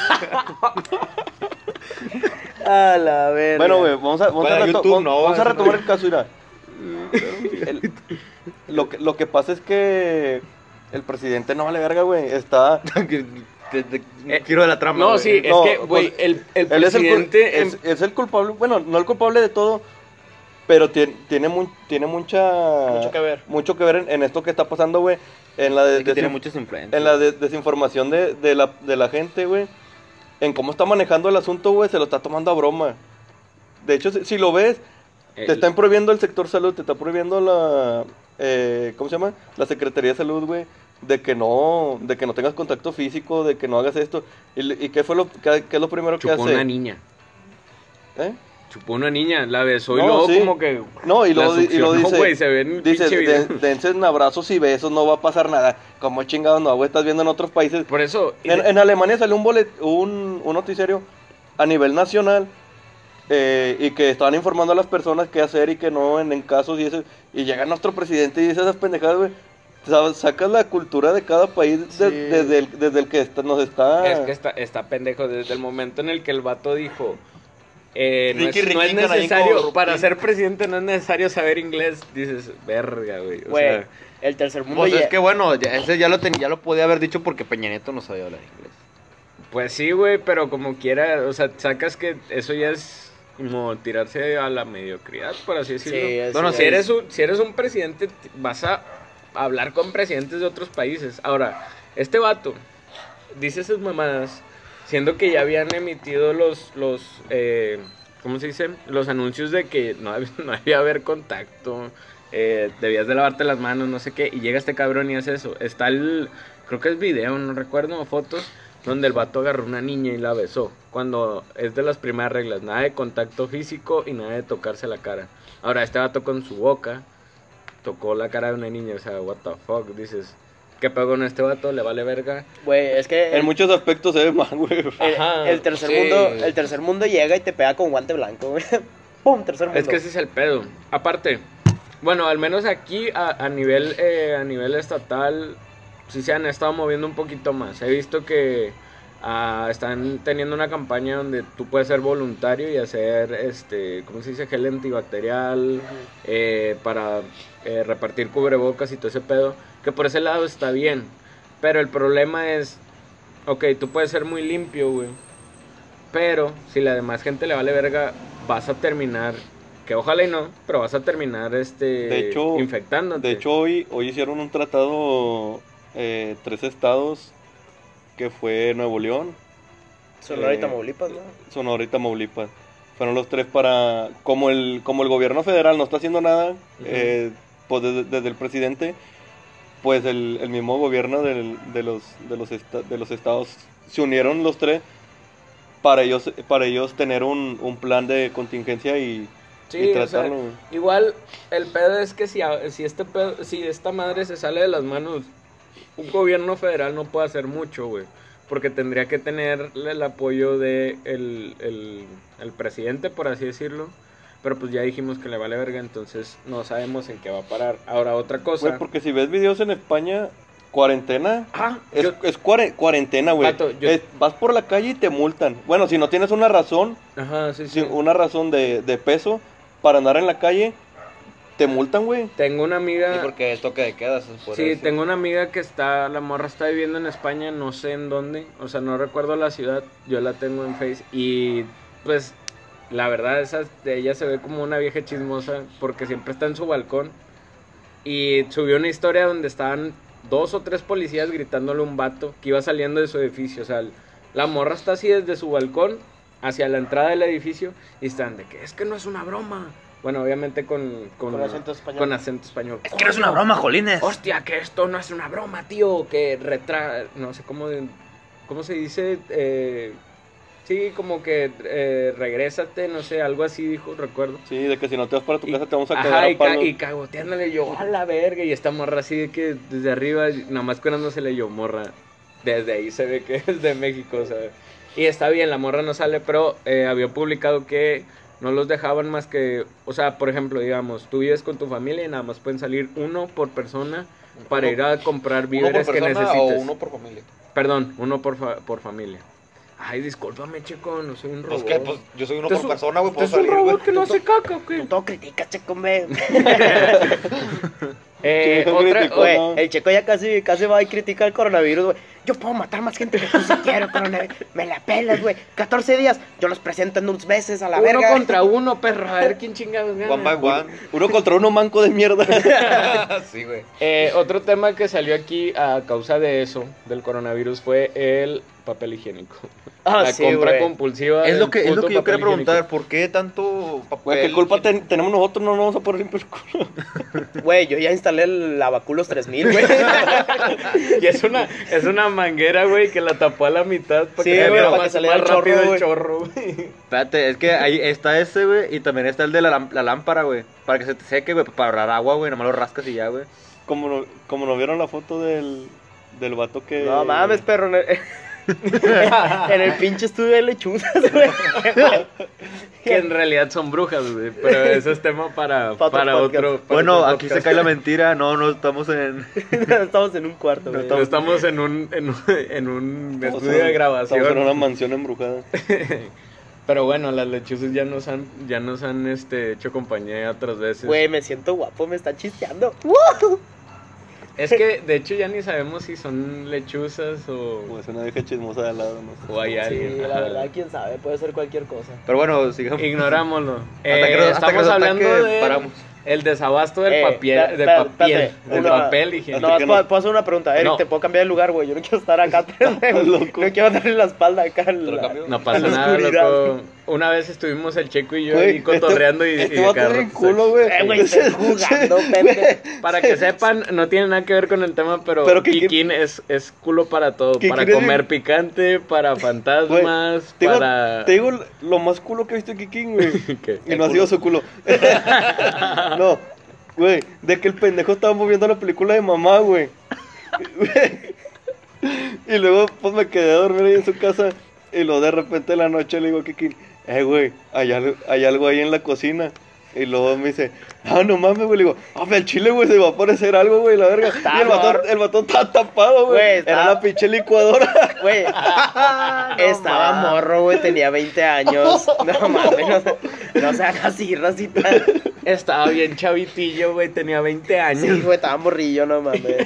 A la verga. Bueno, güey, vamos a, vamos Bueno, a, reto- YouTube vamos- no, vamos a eso retomar no. el caso, mira. El- lo, que, lo que pasa es que el presidente no vale verga, güey. Está... Que- que- que- Eh, Giro de la trama, No, güey. sí, es No, que, güey, pues, el, el Él es el, cul- presidente... es, em- es el culpable, bueno, no el culpable de todo, pero tiene, tiene, mu- tiene mucha... Mucho que ver. Mucho que ver en, en esto que está pasando, güey. En la, de- Sí, que tiene desin- muchas influencias. en la de- desinformación de, de, la, de la gente, güey. En cómo está manejando el asunto, güey, se lo está tomando a broma. De hecho, si, si lo ves, te el- están prohibiendo el sector salud, te está prohibiendo la... eh, ¿Cómo se llama? La Secretaría de Salud, güey. De que no, de que no tengas contacto físico, de que no hagas esto. ¿Y, y qué fue lo, qué, qué es lo primero que Chupó hace? una niña. ¿Eh? Chupó una niña, la besó y No, luego sí. como que... No, y la luego, di- y luego succionó, dice, güey, se ve en el dice, pinche video. "Den- dense en abrazos y besos, no va a pasar nada. Como chingados no, güey, estás viendo en otros países. Por eso... y En, de- en Alemania salió un, bolet, un, un noticiario a nivel nacional eh, y que estaban informando a las personas qué hacer y que no en, en casos y eso, y llega nuestro presidente y dice esas pendejadas, güey. Sa- Sacas la cultura de cada país de- Sí. desde, el, desde el que está- nos está... Es que está, está pendejo desde el momento en el que el vato dijo, eh, no, Ricky es, no es Ricky, canadienco, necesario, Rupi. para ser presidente no es necesario saber inglés, dices, verga, güey. O Güey, sea, el tercer mundo Pues ya- es que bueno, ya, ese ya lo, ten- ya lo podía haber dicho porque Peña Nieto no sabía hablar inglés. pues sí, güey, pero como quiera, o sea, sacas que eso ya es como tirarse a la mediocridad, por así decirlo. Sí, así bueno, si es. eres, un, si eres un presidente, t- vas a hablar con presidentes de otros países. Ahora, este vato dice sus mamadas, siendo que ya habían emitido los, los eh, ¿cómo se dice? Los anuncios de que no, hab- no había haber contacto, eh, debías de lavarte las manos, no sé qué, y llega este cabrón y hace eso. Está el, creo que es video, no recuerdo, o fotos, donde el vato agarró una niña y la besó, cuando es de las primeras reglas, nada de contacto físico y nada de tocarse la cara. Ahora, este vato con su boca tocó la cara de una niña, o sea, what the fuck, dices, ¿qué pedo con este vato? ¿Le vale verga? Güey, es que En el, muchos aspectos se ve mal, güey. el- Ajá, el tercer sí. mundo, el tercer mundo llega y te pega con guante blanco, güey. Pum, tercer mundo. Es que ese es el pedo. Aparte, bueno, al menos aquí a, a nivel eh, a nivel estatal sí se han estado moviendo un poquito más. He visto que ah, están teniendo una campaña donde tú puedes ser voluntario y hacer este, ¿cómo se dice? Gel antibacterial eh, para eh, repartir cubrebocas y todo ese pedo. Que por ese lado está bien. Pero el problema es, ok, tú puedes ser muy limpio, güey. Pero si la demás gente le vale verga, vas a terminar, que ojalá y no, pero vas a terminar este De hecho- infectándote. De hecho, hoy, hoy hicieron un tratado, eh, tres estados, que fue Nuevo León, Sonora y eh, Tamaulipas, ¿no? Sonora y Tamaulipas. Fueron los tres para, como el, como el gobierno federal no está haciendo nada, eh, pues desde, desde el presidente, pues el, el mismo gobierno del- de, los, de, los esta- de los estados se unieron los tres para ellos, para ellos tener un, un plan de contingencia y, Sí, y o sea, tratarlo. güey. igual el pedo es que si, a- si, este pedo- si esta madre se sale de las manos, un gobierno federal no puede hacer mucho, güey. Porque tendría que tener el apoyo de el, el, el presidente, por así decirlo. Pero pues ya dijimos que le vale verga, entonces no sabemos en qué va a parar. Ahora, otra cosa. Güey, porque si ves videos en España, cuarentena, Ah, es, yo- es cuare- cuarentena, güey. Vato, yo- Es- vas por la calle y te multan. Bueno, si no tienes una razón, Ajá, sí, si- sí. una razón de, de peso para andar en la calle, te multan, güey. Tengo una amiga... Sí, porque es toque de quedas. es por Sí, eso. tengo una amiga que está, la morra está viviendo en España, no sé en dónde, o sea, no recuerdo la ciudad, yo la tengo en Face y pues la verdad esa de ella se ve como una vieja chismosa porque siempre está en su balcón y subió una historia donde estaban dos o tres policías gritándole a un vato que iba saliendo de su edificio, o sea, la morra está así desde su balcón hacia la entrada del edificio y están de que es que no es una broma. Bueno, obviamente con, con, Con acento español. Con acento español. Es que no es una broma, jolines. Hostia, que esto no es una broma, tío. Que retra... No sé cómo... de- ¿Cómo se dice? Eh, sí, como que eh, regrésate, no sé, algo así dijo, recuerdo. Sí, de que si no te vas para tu Y- casa te vamos a ajá, cagar y, a ca- palos. y cagoteándole yo, a la verga. Y esta morra así de que desde arriba, nada más curándosele yo, morra. Desde ahí se ve que es de México, o sea. Y está bien, la morra no sale, pero eh, había publicado que no los dejaban más que, o sea, por ejemplo, digamos, tú vives con tu familia y nada más pueden salir uno por persona para Uno- ir a comprar ¿Uno por víveres que persona necesites. o uno por familia? Perdón, uno por, fa- por familia. Ay, discúlpame, chico, no soy un robot. Pues que, pues yo soy uno ¿Usted por es un- persona, güey, usted puedo es un salir, robot güey. que no hace caca, ¿o qué? Tú todo criticas, Checo, me. Eh, Chico otra, criticó, Güey, no. el Checo ya casi, casi va y critica el coronavirus, güey. Yo puedo matar más gente que tú si quiero, coronavirus. Me la pelas, güey. catorce días, yo los presento en unos meses a la uno verga. contra uno, perro, a ver quién chingados gana. One by one. Uno contra uno manco de mierda. Sí, güey. Eh, otro tema que salió aquí a causa de eso, del coronavirus, fue el papel higiénico. Ah, la sí, compra güey. compulsiva. Es del lo que, es lo puto que yo papel quería preguntar, higiénico. ¿por qué tanto papel? Güey, ¿qué culpa ten- tenemos nosotros? No nos vamos a poder limpiar el culo. Güey, yo ya instalé el lavaculos tres mil, güey. Y es una, es una manguera, güey, que la tapó a la mitad para Sí, que güey, saliera para que más, saliera más el chorro, rápido el güey. chorro, güey. Espérate, es que ahí está ese, güey, y también está el de la, lam- la lámpara, güey. Para que se te seque, güey, para ahorrar agua, güey, nomás lo rascas y ya, güey. Como no, como no vieron la foto del, del vato que... No mames, perro. ne- En el pinche estudio de lechuzas, güey. Que en realidad son brujas, güey. Pero eso es tema para, Pa' otro para podcast. otro. para Bueno, otro aquí se podcast. cae la mentira. No, no estamos en. Estamos en un cuarto, güey. Estamos, estamos en un, en un, en un Estamos estudio de en- grabación. Estamos en una mansión embrujada. Pero bueno, las lechuzas ya nos han, ya nos han este, hecho compañía otras veces. Güey, me siento guapo, me está chisteando. ¡Woo! Es que de hecho ya ni sabemos si son lechuzas o, O es una vieja chismosa de al lado, no sé. o hay alguien. Sí, la Ajá. verdad, quién sabe, puede ser cualquier cosa. Pero bueno, sigamos. Ignorámoslo. que Eh, nos- hasta que estamos nos hablando ataque, de paramos. el desabasto del Eh, papel, espera- del espera- papel, espérate, del una- papel higiénico. No, que ¿puedo, no- puedo hacer una pregunta? Eric, No. ¿te puedo cambiar de lugar, güey? Yo no quiero estar acá. no Loco. quiero darle la espalda acá. a la- cambio? No a pasa la nada, oscuridad. loco. Una vez estuvimos el Checo y yo Güey, ahí cotorreando y, este, y este vato cada es bien rato culo, se- güey. Eh, güey, estoy jugando, pendejo. Para que sepan, no tiene nada que ver con el tema, pero, Pero que- Kikín es, es culo para todo. ¿Qué Para quieres comer decir? picante, para fantasmas, Te digo, para... te digo lo más culo que he visto Kikín, güey. ¿Qué? Y no ha sido su culo. No, güey, de que el pendejo estaba moviendo la película de mamá, güey. Y luego, pues me quedé a dormir ahí en su casa. Y luego de repente en la noche le digo a Kikín, eh, güey, hay algo, hay algo ahí en la cocina. Y luego me dice, ah, no mames, güey. Le digo, ah, el chile, güey, se va a aparecer algo, güey, la verga. Está Y el batón, mor- el batón estaba tapado, Güey, güey. está- Era la pinche licuadora. Güey, estaba morro, güey, tenía veinte años. No mames, no, se- no se haga así, racita. Estaba bien chavitillo, güey, tenía veinte años. Sí, güey, estaba morrillo, no mames.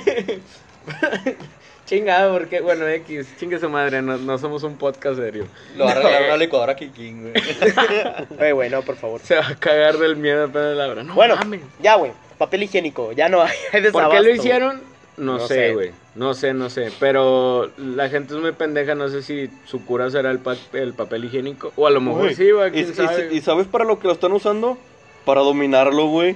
Chingado, porque, bueno, X, chingue su madre, no, no somos un podcast serio. Lo va a regalar una licuadora Kikín, güey. Güey, güey, no, por favor. Se va a cagar del miedo apenas la hora. No Bueno, mames. ya, güey, papel higiénico, ya no hay, hay ¿Por desabasto. qué lo güey. hicieron? No, No sé, sé. güey. No sé, no sé. Pero la gente es muy pendeja. No sé si su cura será el, pa- el papel higiénico. O a lo mejor Güey, sí, güey. y, ¿Quién y- sabe? y sabes para lo que lo están usando? Para dominarlo, güey.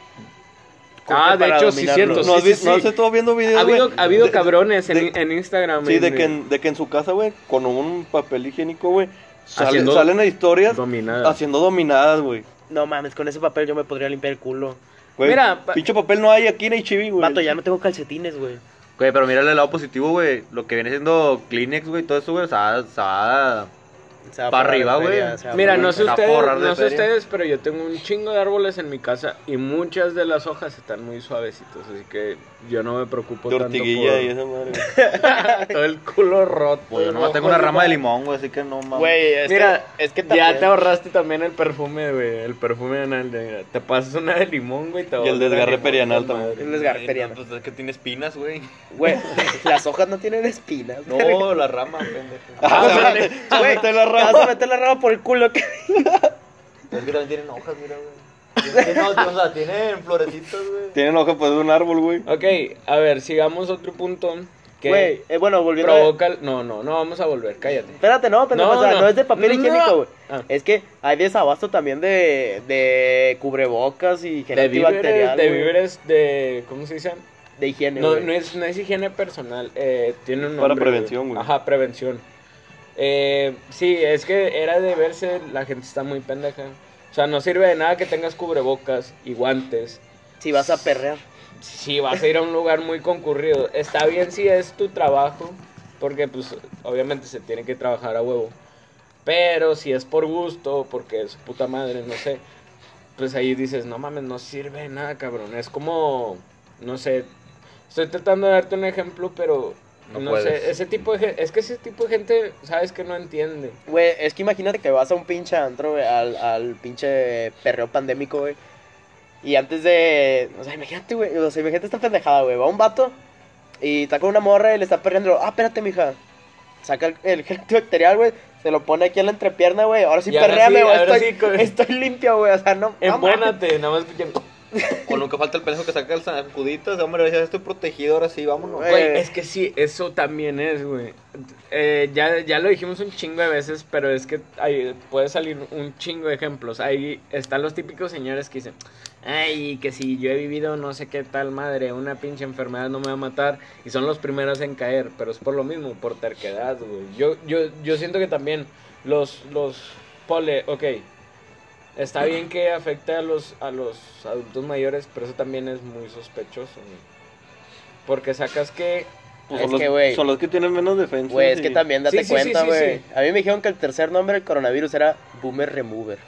Ah, de para hecho, sí, dominarlo. cierto. ¿No has, sí, vi- sí, no sí. has estado viendo videos, Ha habido, güey? ha habido De- cabrones en, de- en Instagram. Sí, de en- que, en, de que en su casa, güey, con un papel higiénico, güey, salen, Haciendo salen a historias dominadas. haciendo dominadas, güey. No mames, con ese papel yo me podría limpiar el culo. Güey, Mira, pa- pinche papel no hay aquí en H B, güey. Vato, ya no tengo calcetines, güey. Güey, pero mírale el lado positivo, güey. Lo que viene siendo Kleenex, güey, todo eso, güey, o sea, o sea, Se va a Pa' forrar arriba, de feria, güey. se va a Mira, forrar no de sé feria. a ustedes, forrar de no sé feria. ustedes, pero yo tengo un chingo de árboles en mi casa y muchas de las hojas están muy suavecitos, así que yo no me preocupo De tanto ortiguilla por y esa madre. todo el culo roto. pues yo nomás tengo una rama de limón, güey, así que no mames. Güey, es Mira, que, es que ya también- te ahorraste también el perfume, güey, el perfume anal. De, te pasas una de limón, güey, te Y el ahorras desgarre de limón, perianal con también. madre. El desgarre perianal. Pues es que tiene espinas, güey. Güey, las hojas no tienen espinas. No, la rama, pendejo. Ah, Güey, se va a meter la te rama. vas a meter la rama por el culo. que- Es que también tienen hojas, mira, güey. Tienen, no, o sea, tienen florecitos, güey. Tienen hoja pues de un árbol, güey. Ok, a ver, sigamos otro punto que Güey, eh, bueno, volviendo a... provoca... el- No, no, no vamos a volver, cállate. Espérate, no, pendejo, No, o sea, no. no es de papel No. higiénico, güey. Ah. Es que hay desabasto también de, de cubrebocas y gel De víveres, antibacterial, de güey. víveres de... ¿Cómo se dice? De higiene, No, güey. no, es, no es higiene personal, eh, tiene un Para nombre, prevención, güey. Ajá, prevención. Eh, sí, es que era de verse, la gente está muy pendeja. O sea, no sirve de nada que tengas cubrebocas y guantes Si vas a perrear. si vas a ir a un lugar muy concurrido. Está bien si es tu trabajo, porque pues obviamente se tiene que trabajar a huevo. Pero si es por gusto, porque es su puta madre, no sé, pues ahí dices, no mames, no sirve de nada, cabrón. Es como, no sé, estoy tratando de darte un ejemplo, pero No no, puedes. sé, ese tipo de gente, es que ese tipo de gente, sabes que no entiende. Güey, es que imagínate que vas a un pinche antro, güey, al, al pinche perreo pandémico, güey. Y antes de... O sea, imagínate, güey, o sea, imagínate esta pendejada, güey. Va un vato y está con una morra y le está perreando. Ah, espérate, mija. Saca el, el gel antibacterial, güey. Se lo pone aquí en la entrepierna, güey. Ahora sí Y ahora perréame, sí, güey. ahora Estoy, sí, con- estoy limpio, güey. O sea, no... no mames. Embónate, nada más escuchen. O nunca falta el pendejo que saca el sacuditas. Hombre, ya estoy protegido, ahora sí, vámonos. Güey. Güey, es que sí, eso también es, güey. Eh, ya, ya lo dijimos un chingo de veces, pero es que hay, puede salir un chingo de ejemplos. Ahí están los típicos señores que dicen, ay, que si yo he vivido no sé qué tal madre, una pinche enfermedad no me va a matar. Y son los primeros en caer, pero es por lo mismo, por terquedad, güey. Yo, yo, yo siento que también los, los pole, ok. Está bien que afecte a los, a los adultos mayores, pero eso también es muy sospechoso, güey. Porque sacas que Pues Es son, los, que, güey. son los que tienen menos defensa. Güey, es y- que también date Sí, sí, sí, cuenta, sí, güey. sí. A mí me dijeron que el tercer nombre del coronavirus era Boomer Remover.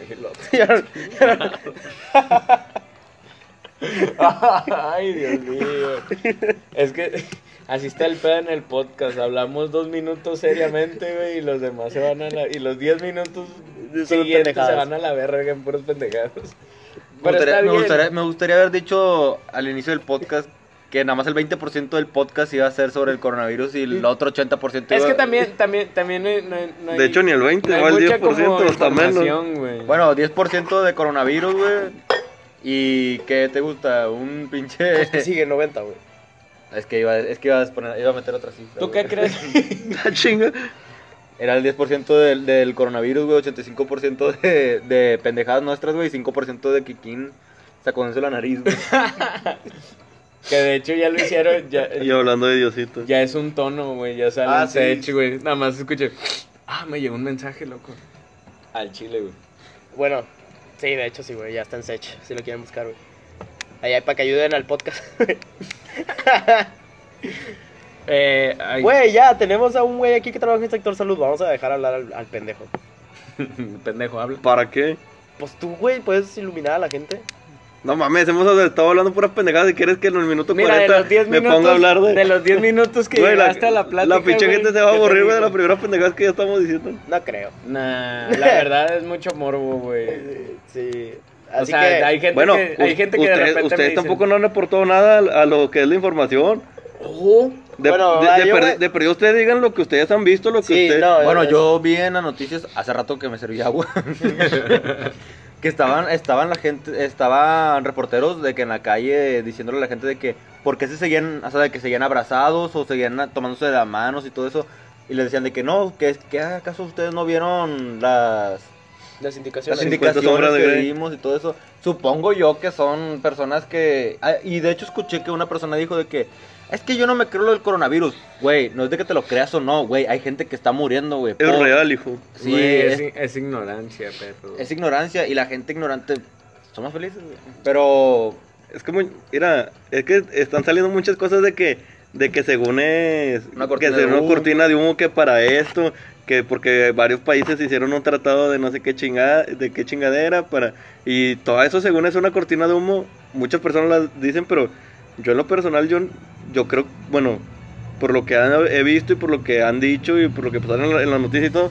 Ay, Dios mío. Es que así está el pedo en el podcast. Hablamos dos minutos seriamente, güey, y los demás se van a la... Y los diez minutos Solo siguientes se pendejadas. van a la verga en puros pendejados. Me Pero gustaría, está me, bien. gustaría, me gustaría haber dicho al inicio del podcast que nada más el veinte por ciento del podcast iba a ser sobre el coronavirus y el otro ochenta por ciento Es iba... que también, también, también no hay, no hay- no hay- De hecho, ni el veinte, no hay va el mucha diez por ciento, como hasta menos. información, güey. Bueno, diez por ciento de coronavirus, güey. ¿Y qué te gusta? Un pinche... Que sigue noventa, güey. Es que iba, es que iba a, poner, iba a meter otra cifra. ¿Tú güey. qué crees? Ah, chinga. Era el diez por ciento del, del coronavirus, güey, ochenta y cinco por ciento de, de pendejadas nuestras, güey, y cinco por ciento de Kikín sacándose la nariz, güey. Que de hecho ya lo hicieron, ya, Y hablando de Diosito. ya es un tono, güey, ya sale Ah, en sí. Sech, güey. Nada más escuché, ah, me llegó un mensaje, loco. Al chile, güey. Bueno, sí, de hecho sí, güey, ya está en Sech, si lo quieren buscar, güey. Ahí hay para que ayuden al podcast. Eh, ay, Güey, ya, tenemos a un güey aquí que trabaja en el sector salud. Vamos a dejar hablar al, al pendejo. pendejo, habla. ¿Para qué? Pues tú, güey, puedes iluminar a la gente. No mames, hemos estado hablando puras pendejadas. Si quieres que en el minuto Mira, de cuarenta los diez me minutos, ponga a hablar de. de los diez minutos que Güey, llegaste a la plática, La pinche güey, gente se va a ¿qué te aburrir, güey, de digo? las primeras pendejadas que ya estamos diciendo. No creo. Nah, la verdad es mucho morbo, güey. Sí. O Así sea, que, hay gente Bueno, que, hay us- gente que de ustedes, repente me ustedes dicen, tampoco no han aportado nada a, a lo que es la información. "Oh, De, Bueno, de, va, de yo per- voy- de perdido ustedes digan lo que ustedes han visto, lo que sí, ustedes... no, Bueno, es- yo vi en las noticias hace rato que me servía agua. Que estaban, estaban la gente, estaban reporteros de que en la calle diciéndole a la gente de que por qué se seguían, o sea, de que seguían abrazados o seguían tomándose de las manos y todo eso. Y les decían de que no, que, que acaso ustedes no vieron las, las indicaciones. las cincuenta indicaciones sombras de que Grey. dimos y todo eso. Supongo yo que son personas que... ah, y de hecho escuché que una persona dijo de que es que yo no me creo lo del coronavirus. Güey, no es de que te lo creas o no, güey. Hay gente que está muriendo, güey. Es por- real, hijo. Sí, güey, es, es, es ignorancia, perro. es ignorancia y la gente ignorante somos felices, güey. Pero Es como, mira, es que están saliendo muchas cosas de que, de que según es, Una que cortina es de una humo. cortina de humo que para esto, que porque varios países hicieron un tratado de no sé qué chingada, de qué chingadera para, y todo eso según es una cortina de humo, muchas personas las dicen, pero yo en lo personal, yo, yo creo, bueno, por lo que han- he visto y por lo que han dicho y por lo que pasaron en la, en la noticia y todo,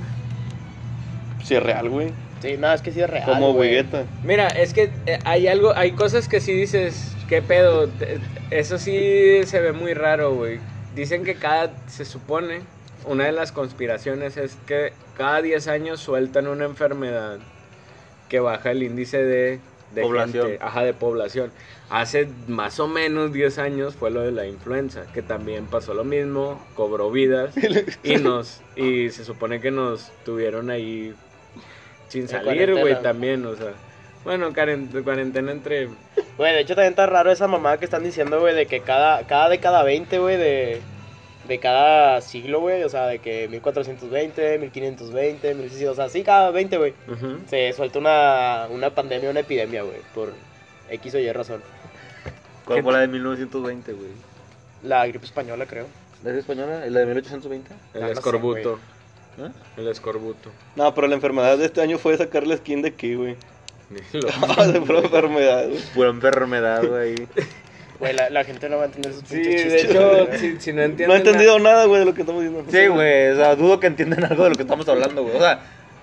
sí es real, güey, Sí, no, es que sí es real. como güey. Vegeta. Mira, es que eh, hay algo, hay cosas que sí dices, qué pedo, Te- eso sí se ve muy raro, güey. Dicen que cada, se supone, una de las conspiraciones es que cada diez años sueltan una enfermedad que baja el índice de, de Población. gente, ajá, de población. Hace más o menos diez años fue lo de la influenza, que también pasó lo mismo, cobró vidas y nos y se supone que nos tuvieron ahí sin En salir, cuarentena. güey, también, o sea. Bueno, cuaren- cuarentena entre... Güey, de hecho también está raro esa mamada que están diciendo, güey, de que cada, cada década veinte, güey, de, de cada siglo, güey, o sea, de que mil cuatrocientos veinte, mil quinientos veinte, mil seiscientos, o sea, sí, cada veinte, güey, Ujú. se suelta una, una pandemia, una epidemia, güey, por X o Y razón. ¿cuál fue la de mil novecientos veinte, güey? La gripe española, creo. ¿La es española? ¿La de mil ochocientos veinte? El Ah, no sé, escorbuto. ¿Eh? El escorbuto. No, pero la enfermedad de este año fue sacarle skin de aquí, güey. Lo- Ah, de pura enfermedad, güey. Pura enfermedad, güey. Güey, la, la gente no va a entender esos Sí, pinches de chistes, hecho, güey. si, si no entienden... No he entendido nada, güey, de lo que estamos diciendo. Sí, güey, o sea, dudo que entiendan algo de lo que estamos hablando, güey. O sea,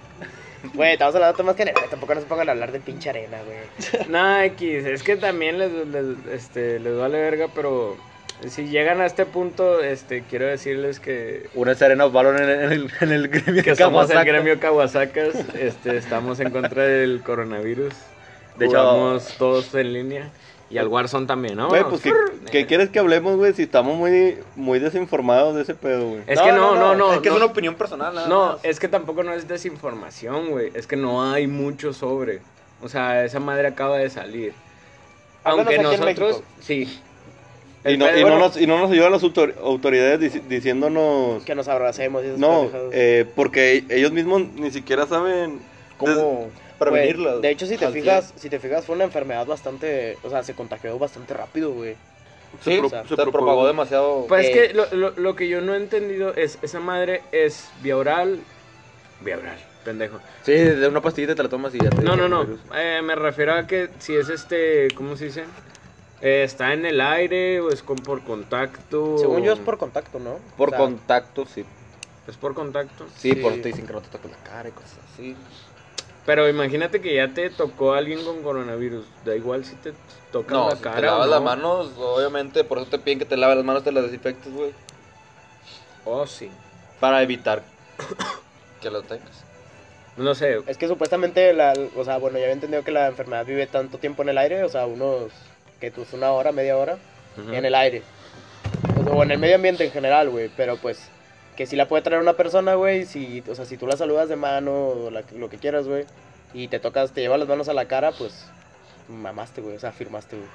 Güey, estamos hablando de temas generales, tampoco nos pongan a hablar de pinche arena, güey. Nada, X, es que también les, les, este, les vale verga, pero si llegan a este punto, este, quiero decirles que, una serena Osvaldo en el, en el, en el gremio que somos el Kawasaki. gremio Kawasakas, este, estamos en contra del coronavirus. De hecho- Jugamos todos en línea y al Warzone también, ¿no? Güey, pues, ¿qué, qué quieres que hablemos, güey? Si estamos muy, muy desinformados de ese pedo, güey. Es que no, no, no. Es que no. es una opinión personal, nada No, más. es que tampoco no es desinformación, güey. Es que no hay mucho sobre. O sea, esa madre acaba de salir. Al menos Aunque aquí en nosotros, México. sí. Y El no, pedo- y, no bueno, nos, y no nos ayudan las autor- autoridades dici- diciéndonos... Que nos abracemos y esas No, pendejadas. eh, porque ellos mismos ni siquiera saben... ¿Cómo Güey, prevenirlo? de hecho, si te Al fijas, si te fijas, fue una enfermedad bastante, o sea, se contagió bastante rápido, güey. Sí, pro- se, se propagó. propagó. demasiado. Pues es Eh. que lo, lo, lo que yo no he entendido es, esa madre es vía oral, vía oral, pendejo. Sí, de una pastillita te la tomas y ya te... No, no, no, eh, me refiero a que si es este, ¿cómo se dice? Eh, ¿Está en el aire o es con, por contacto? Según o- yo es por contacto, ¿no? Por O sea, contacto, sí. ¿Es por contacto? Sí, Sí. por te dicen que no te toques la cara y cosas así. Pero imagínate que ya te tocó a alguien con coronavirus. Da igual si te tocan No, la si cara. te lavas o las no. manos, obviamente, por eso te piden que te laves las manos, te las desinfectes, güey. Oh, sí. Para evitar que lo tengas. No sé. Es que supuestamente, la, o sea, bueno, ya había entendido que la enfermedad vive tanto tiempo en el aire, o sea, unos, que tú, una hora, media hora, Ujú. en el aire. O, sea, o en el medio ambiente en general, güey, pero pues, que sí la puede traer una persona, güey, si, o sea, si tú la saludas de mano, o la- lo que quieras, güey, y te tocas, te llevas las manos a la cara, pues, mamaste, güey, o sea, firmaste, güey.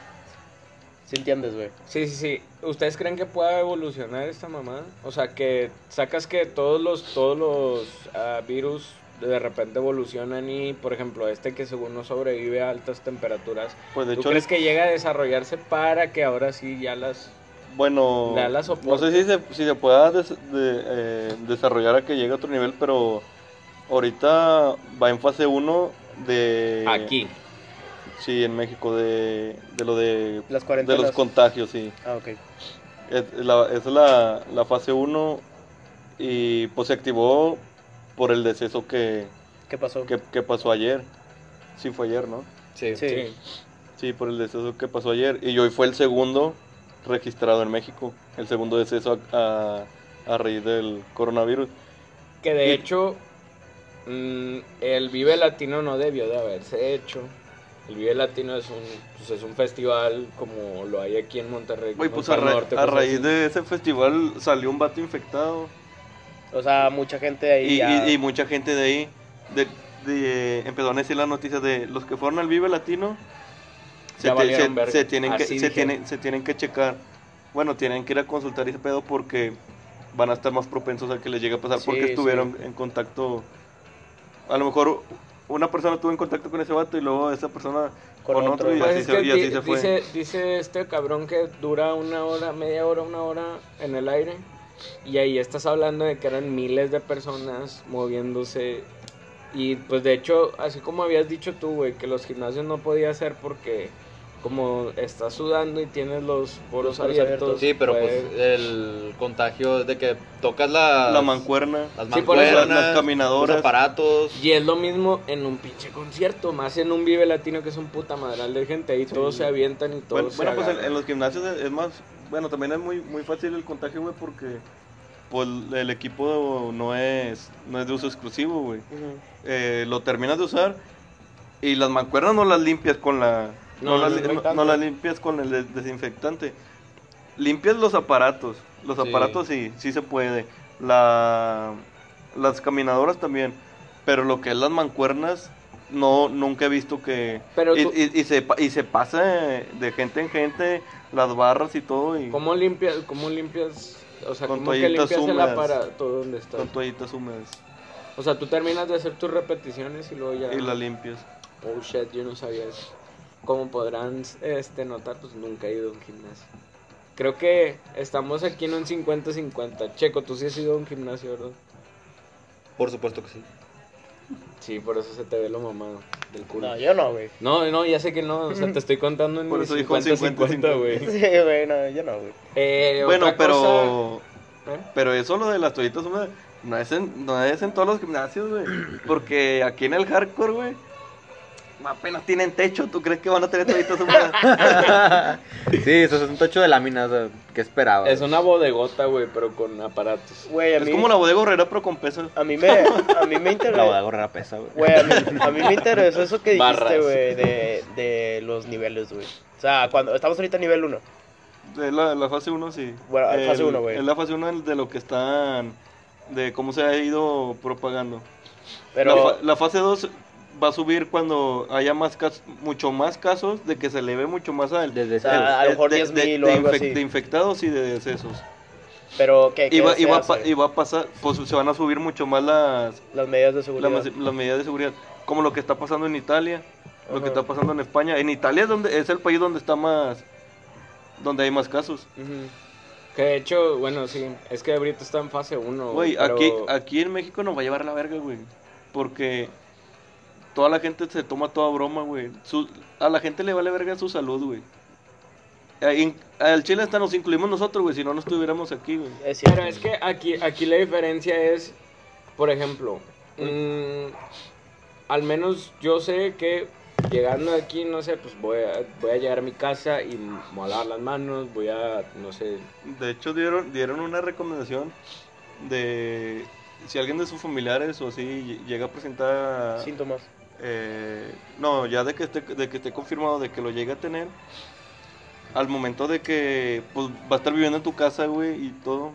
¿Sí entiendes, güey? Sí, sí, sí. ¿Ustedes creen que pueda evolucionar esta mamada? O sea, que sacas que todos los, todos los ah, virus de repente evolucionan y, por ejemplo, este que según no sobrevive a altas temperaturas, Pues de ¿tú hecho, crees que llega a desarrollarse para que ahora sí ya las... bueno, le da la no soporte? sé si se, si se pueda des- de- eh, desarrollar a que llegue a otro nivel, pero ahorita va en fase uno de... Aquí. Sí, en México, de, de lo de, Las de cuarentenas. los contagios, sí. Ah, ok. Es la, es la, la fase uno y pues se activó por el deceso que, ¿Qué pasó? que, que pasó ayer. Sí, fue ayer, ¿no? Sí. Sí. Sí. Sí, por el deceso que pasó ayer. Y hoy fue el segundo registrado en México. El segundo deceso a, a, a raíz del coronavirus. Que de Y- hecho, mm, el Vive Latino no debió de haberse hecho. El Vive Latino es un, pues es un festival como lo hay aquí en Monterrey. Güey, como pues en a, Pal ra- Norte, a cosas raíz así. de ese festival salió un vato infectado. O sea, mucha gente ahí Y, ya... y- y mucha gente de ahí de, de- empezó a decir las noticias de los que fueron al Vive Latino se, Ya te- valieron se- verga. se tienen que Así se dijeron. tienen, se tienen que checar. Bueno, tienen que ir a consultar ese pedo porque van a estar más propensos a que les llegue a pasar Sí, porque sí. estuvieron en contacto. A lo mejor una persona estuvo en contacto con ese vato y luego esa persona Con con, otro. otro, y, Pues así es se, que y así di- se fue. dice, dice este cabrón que dura una hora, media hora, una hora en el aire. Y ahí estás hablando de que eran miles de personas moviéndose. Y pues de hecho, así como habías dicho tú, güey, que los gimnasios no podía ser porque como estás sudando y tienes los poros Los poros abiertos. abiertos. Sí, pero pues, pues el contagio es de que tocas las... La mancuerna, Las Sí, por eso, mancuernas, las caminadoras. los aparatos. Y es lo mismo en un pinche concierto, más en un Vive Latino que es un puta madral de gente. Ahí todos se avientan y todos Bueno, se bueno, pues en, agarran. en los gimnasios es, es más, bueno, también es muy muy fácil el contagio, güey, porque pues el equipo no es no es de uso exclusivo, güey. Ujú. Eh, lo terminas de usar y las mancuernas no las limpias con la no, No, las, no, li- no- desinfectante. no las limpias con el des- desinfectante. Limpias los aparatos, los Sí. aparatos sí, sí se puede. La las caminadoras también, pero lo que es las mancuernas no nunca he visto que Pero y, tú- y- y se pa- y se pasa de gente en gente las barras y todo y ¿Cómo limpias, cómo limpias, o sea, Con cómo que toallitas limpias el húmedas. aparato donde estás? con toallitas húmedas O sea, tú terminas de hacer tus repeticiones y luego ya... y la limpias. Oh shit, yo no sabía eso. Como podrán este, notar, pues nunca he ido a un gimnasio. Creo que estamos aquí en un cincuenta cincuenta. Checo, tú sí has ido a un gimnasio, ¿verdad? Por supuesto que sí. Sí, por eso se te ve lo mamado del culo. No, yo no, güey. No, no, ya sé que no, o sea, te estoy contando en Por mi eso dijo cincuenta cincuenta, güey. Sí, güey, no, yo no, güey. Eh, Bueno, otra pero cosa- ¿Eh? pero eso lo de las toallitas húmedas no es en no es en todos los gimnasios, güey, porque aquí en el hardcore, güey, apenas tienen techo, ¿tú crees que van a tener toallitas húmedas? Sí, eso es un techo de láminas, o sea, ¿qué esperaba? Es una bodegota, güey, pero con aparatos. Güey, a Es mí, como la bodega horrera pero con peso. a mí me, a mí me La interesa, boda gorra pesa, güey. güey, a mí, a mí me interesó eso que Barras. dijiste, güey, de, de los niveles, güey. O sea, cuando estamos ahorita en nivel uno. Es la, la fase uno, sí. Bueno, El- fase uno, güey. Es la fase uno de lo que están de cómo se ha ido propagando. Pero, La, fa- la fase dos va a subir cuando haya más casos, mucho más casos de que se eleve mucho más al Desde o sea, a lo mejor de, diez de- mil o de algo infec- así. de infectados y de decesos. pero ¿qué, Y qué va, y, se va a hace? pa- y va a pasar, pues se van a subir mucho más las, Las medidas de las, seguridad. mas- las medidas de seguridad, como lo que está pasando en Italia, lo que Ajá. está pasando en España. En Italia es donde es el país donde está más donde hay más casos. Ujú. Que de hecho, bueno, sí, es que ahorita está en fase uno. Güey, pero... aquí, aquí en México nos va a llevar la verga, güey. Porque toda la gente se toma toda broma, güey. Su- A la gente le vale verga su salud, güey. Ahí en- Al Chile hasta nos incluimos nosotros, güey, si no no estuviéramos aquí, güey. Es cierto. Pero es que aquí, aquí la diferencia es, por ejemplo, mm, al menos yo sé que llegando aquí, no sé, pues voy a, voy a llegar a mi casa y me voy a lavar las manos, voy a, no sé, De hecho, dieron, dieron una recomendación de si alguien de sus familiares o así lle- llega a presentar... Síntomas. eh, no, ya de que, esté, de que esté confirmado de que lo llegue a tener, al momento de que pues, va a estar viviendo en tu casa, güey, y todo,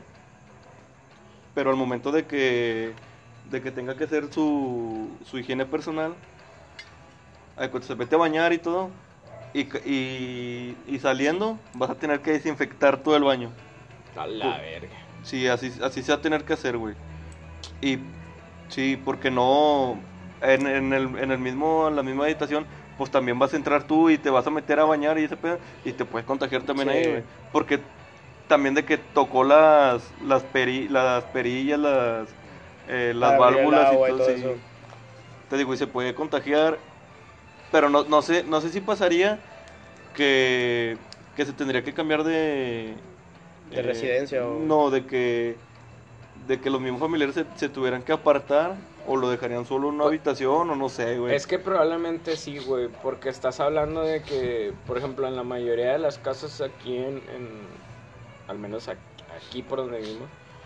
pero al momento de que, de que tenga que hacer su, su higiene personal, ay, cuando se mete a bañar y todo, y, ca- y, y saliendo, vas a tener que desinfectar todo el baño. a la verga. Sí, así, así se va a tener que hacer, güey. Y sí, porque no, en, en el, en el mismo, en la misma habitación, pues también vas a entrar tú y te vas a meter a bañar y ese pedo, y te puedes contagiar también Sí. ahí, güey. Porque también de que tocó las, las, peri, las perillas, las, eh, las Para abrir el válvulas y agua y todo, todo sí. eso. Te digo, y se puede contagiar, pero no, no sé, no sé si pasaría que, que se tendría que cambiar de... ¿De residencia o...? No, de que de que los mismos familiares se, se tuvieran que apartar o lo dejarían solo en una Pues- habitación o no sé, güey. Es que probablemente sí, güey, porque estás hablando de que, por ejemplo, en la mayoría de las casas aquí en, en- al menos aquí, aquí por donde vivimos,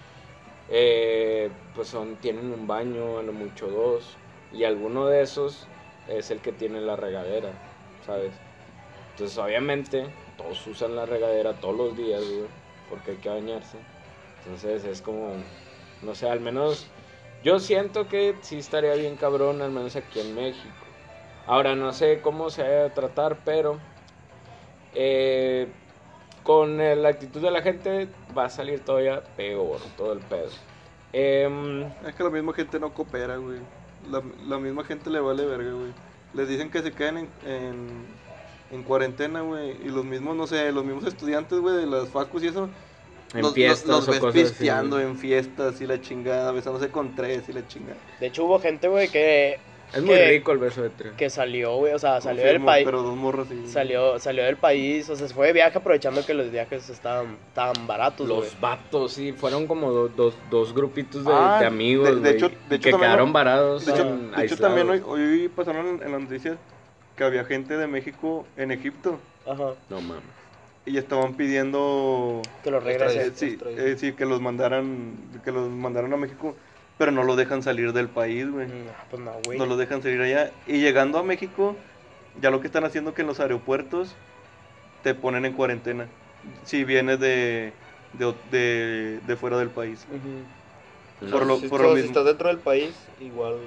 eh, pues son, tienen un baño, a lo mucho dos, y alguno de esos es el que tiene la regadera, ¿sabes? Entonces, obviamente, todos usan la regadera todos los días, güey, porque hay que bañarse. Entonces, es como, no sé, al menos yo siento que sí estaría bien cabrón, al menos aquí en México. Ahora, no sé cómo se vaya a tratar, pero eh, con eh, la actitud de la gente va a salir todavía peor, todo el pedo. Em, Es que la misma gente no coopera, güey. La, la misma gente le vale verga, güey. Les dicen que se queden en, en, en cuarentena, güey. Y los mismos, no sé, los mismos estudiantes, güey, de las facus y eso. en los, fiestas los, los o ves cosas así. pisteando en fiestas y la chingada, besándose con tres y la chingada. De hecho, hubo gente, güey, que, Es muy que- rico el beso de tres. que salió, güey, o sea, salió del Confirmo, país. Pero dos morras y... Salió, salió del país, o sea, se fue de viaje aprovechando que los viajes estaban tan baratos, güey. Los vatos, sí, fueron como do- dos, dos grupitos de, Ah, de amigos, de- de güey, hecho- de hecho que también quedaron lo- varados De hecho, en- de hecho también hoy, aislados. hoy pasaron en, en las noticias que había gente de México en Egipto Ajá, No mames. y estaban pidiendo que los eh, regresen. sí, eh, sí, que los mandaran que los mandaran a México, pero no los dejan salir del país, güey. Mm, pues no, güey. No los dejan salir allá y llegando a México ya lo que están haciendo que en los aeropuertos te ponen en cuarentena si vienes de de, de, de fuera del país. Ujú. Por lo, si, por lo si mismo. estás dentro del país, igual.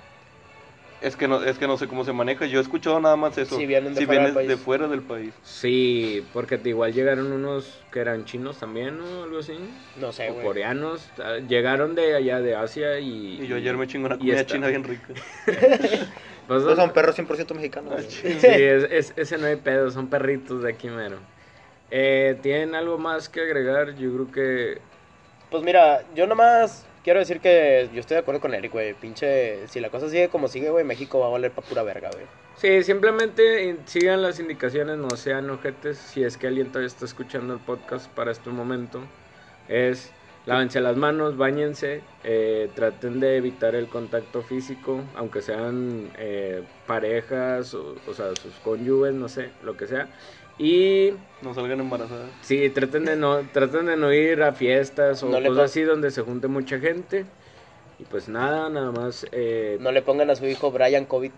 Es que no, es que no sé cómo se maneja. Yo he escuchado nada más eso. Si vienen de si fuera del vienes país. de fuera del país. Sí, porque te- igual llegaron unos que eran chinos también, ¿no? Algo así. No sé, O güey. coreanos. ah, Llegaron de allá, de Asia y... Y yo ayer me chingo una y comida esta- china bien rica. Pues, No son perros cien por ciento mexicanos. Ah, güey. ching. sí, es, es- ese no hay pedo, son perritos de aquí mero. Eh, ¿Tienen algo más que agregar? Yo creo que... Pues mira, yo nomás quiero decir que yo estoy de acuerdo con Eric, güey. Pinche, si la cosa sigue como sigue, güey, México va a valer pa' pura verga, güey. Sí, simplemente in- sigan las indicaciones, no sean ojetes. Si es que alguien todavía está escuchando el podcast para este momento, es lávense las manos, báñense, eh, traten de evitar el contacto físico, aunque sean eh, parejas, o, o sea, sus cónyuges, no sé, lo que sea. Y No salgan embarazadas. sí, traten de no, traten de no ir a fiestas o No le cosas pon- así donde se junte mucha gente. Y pues nada, nada más. eh, No le pongan a su hijo Brian COVID.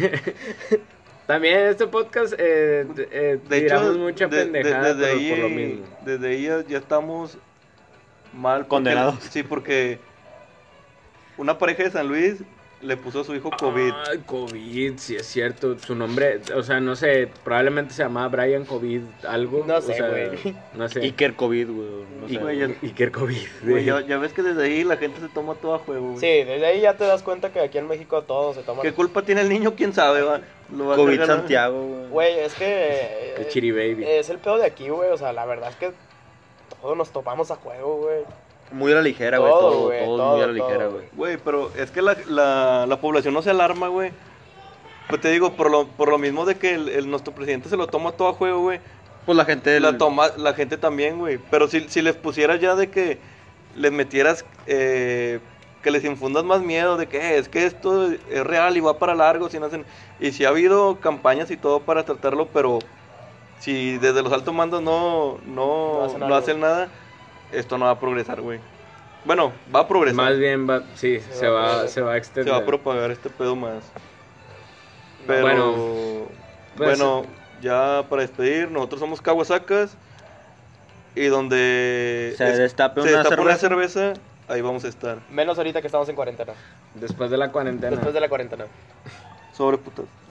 También este podcast eh, de- eh, De tiramos hecho, mucha de- de- pendejada desde, pero ahí, por lo mismo. desde ahí ya, ya estamos mal. porque- Condenados. Sí, porque una pareja de San Luis le puso a su hijo COVID. Ay, COVID, sí es cierto. Su nombre, o sea, no sé, probablemente se llamaba Brian COVID algo. No o sé, sea, güey. No sé. Iker COVID, güey. No Y, sé. güey, ya- Iker COVID. Güey, ya, ya ves que desde ahí la gente se toma todo a juego, güey. Sí, desde ahí ya te das cuenta que aquí en México todo se toma. ¿Qué culpa tiene el niño? ¿Quién sabe, va? Lo va a COVID cargar, ¿no? Santiago, güey. Güey, es que. El eh, Chiri Baby. Es el pedo de aquí, güey. O sea, la verdad es que todos nos tomamos a juego, güey. Muy a la ligera, güey. Todo, Todo, güey, todo, todo, muy a la ligera, todo. güey. Güey, pero es que la, la, la población no se alarma, güey. Pues te digo, por lo, por lo mismo de que el, el- nuestro presidente se lo toma todo a juego, güey. Pues la gente. La, toma, la gente también, güey. Pero si, si les pusieras ya de que les metieras, eh, que les infundas más miedo de que "Eh, es que esto es real y va para largo, si no hacen... Y si ha habido campañas y todo para tratarlo, pero si desde los altos mandos no, no, No hacen no algo. hacen nada, esto no va a progresar, güey. Bueno, va a progresar. Más bien va, sí, Se se, va a va, propagar. se va a Se extender. va a propagar este pedo más. Pero, Bueno, bueno, pues- ya para despedir, nosotros somos Kawasakas. Y donde Se destape se una destape una cerveza. cerveza, ahí vamos a estar. Menos ahorita que estamos en cuarentena. Después de la cuarentena. Después de la cuarentena. Sobre putas.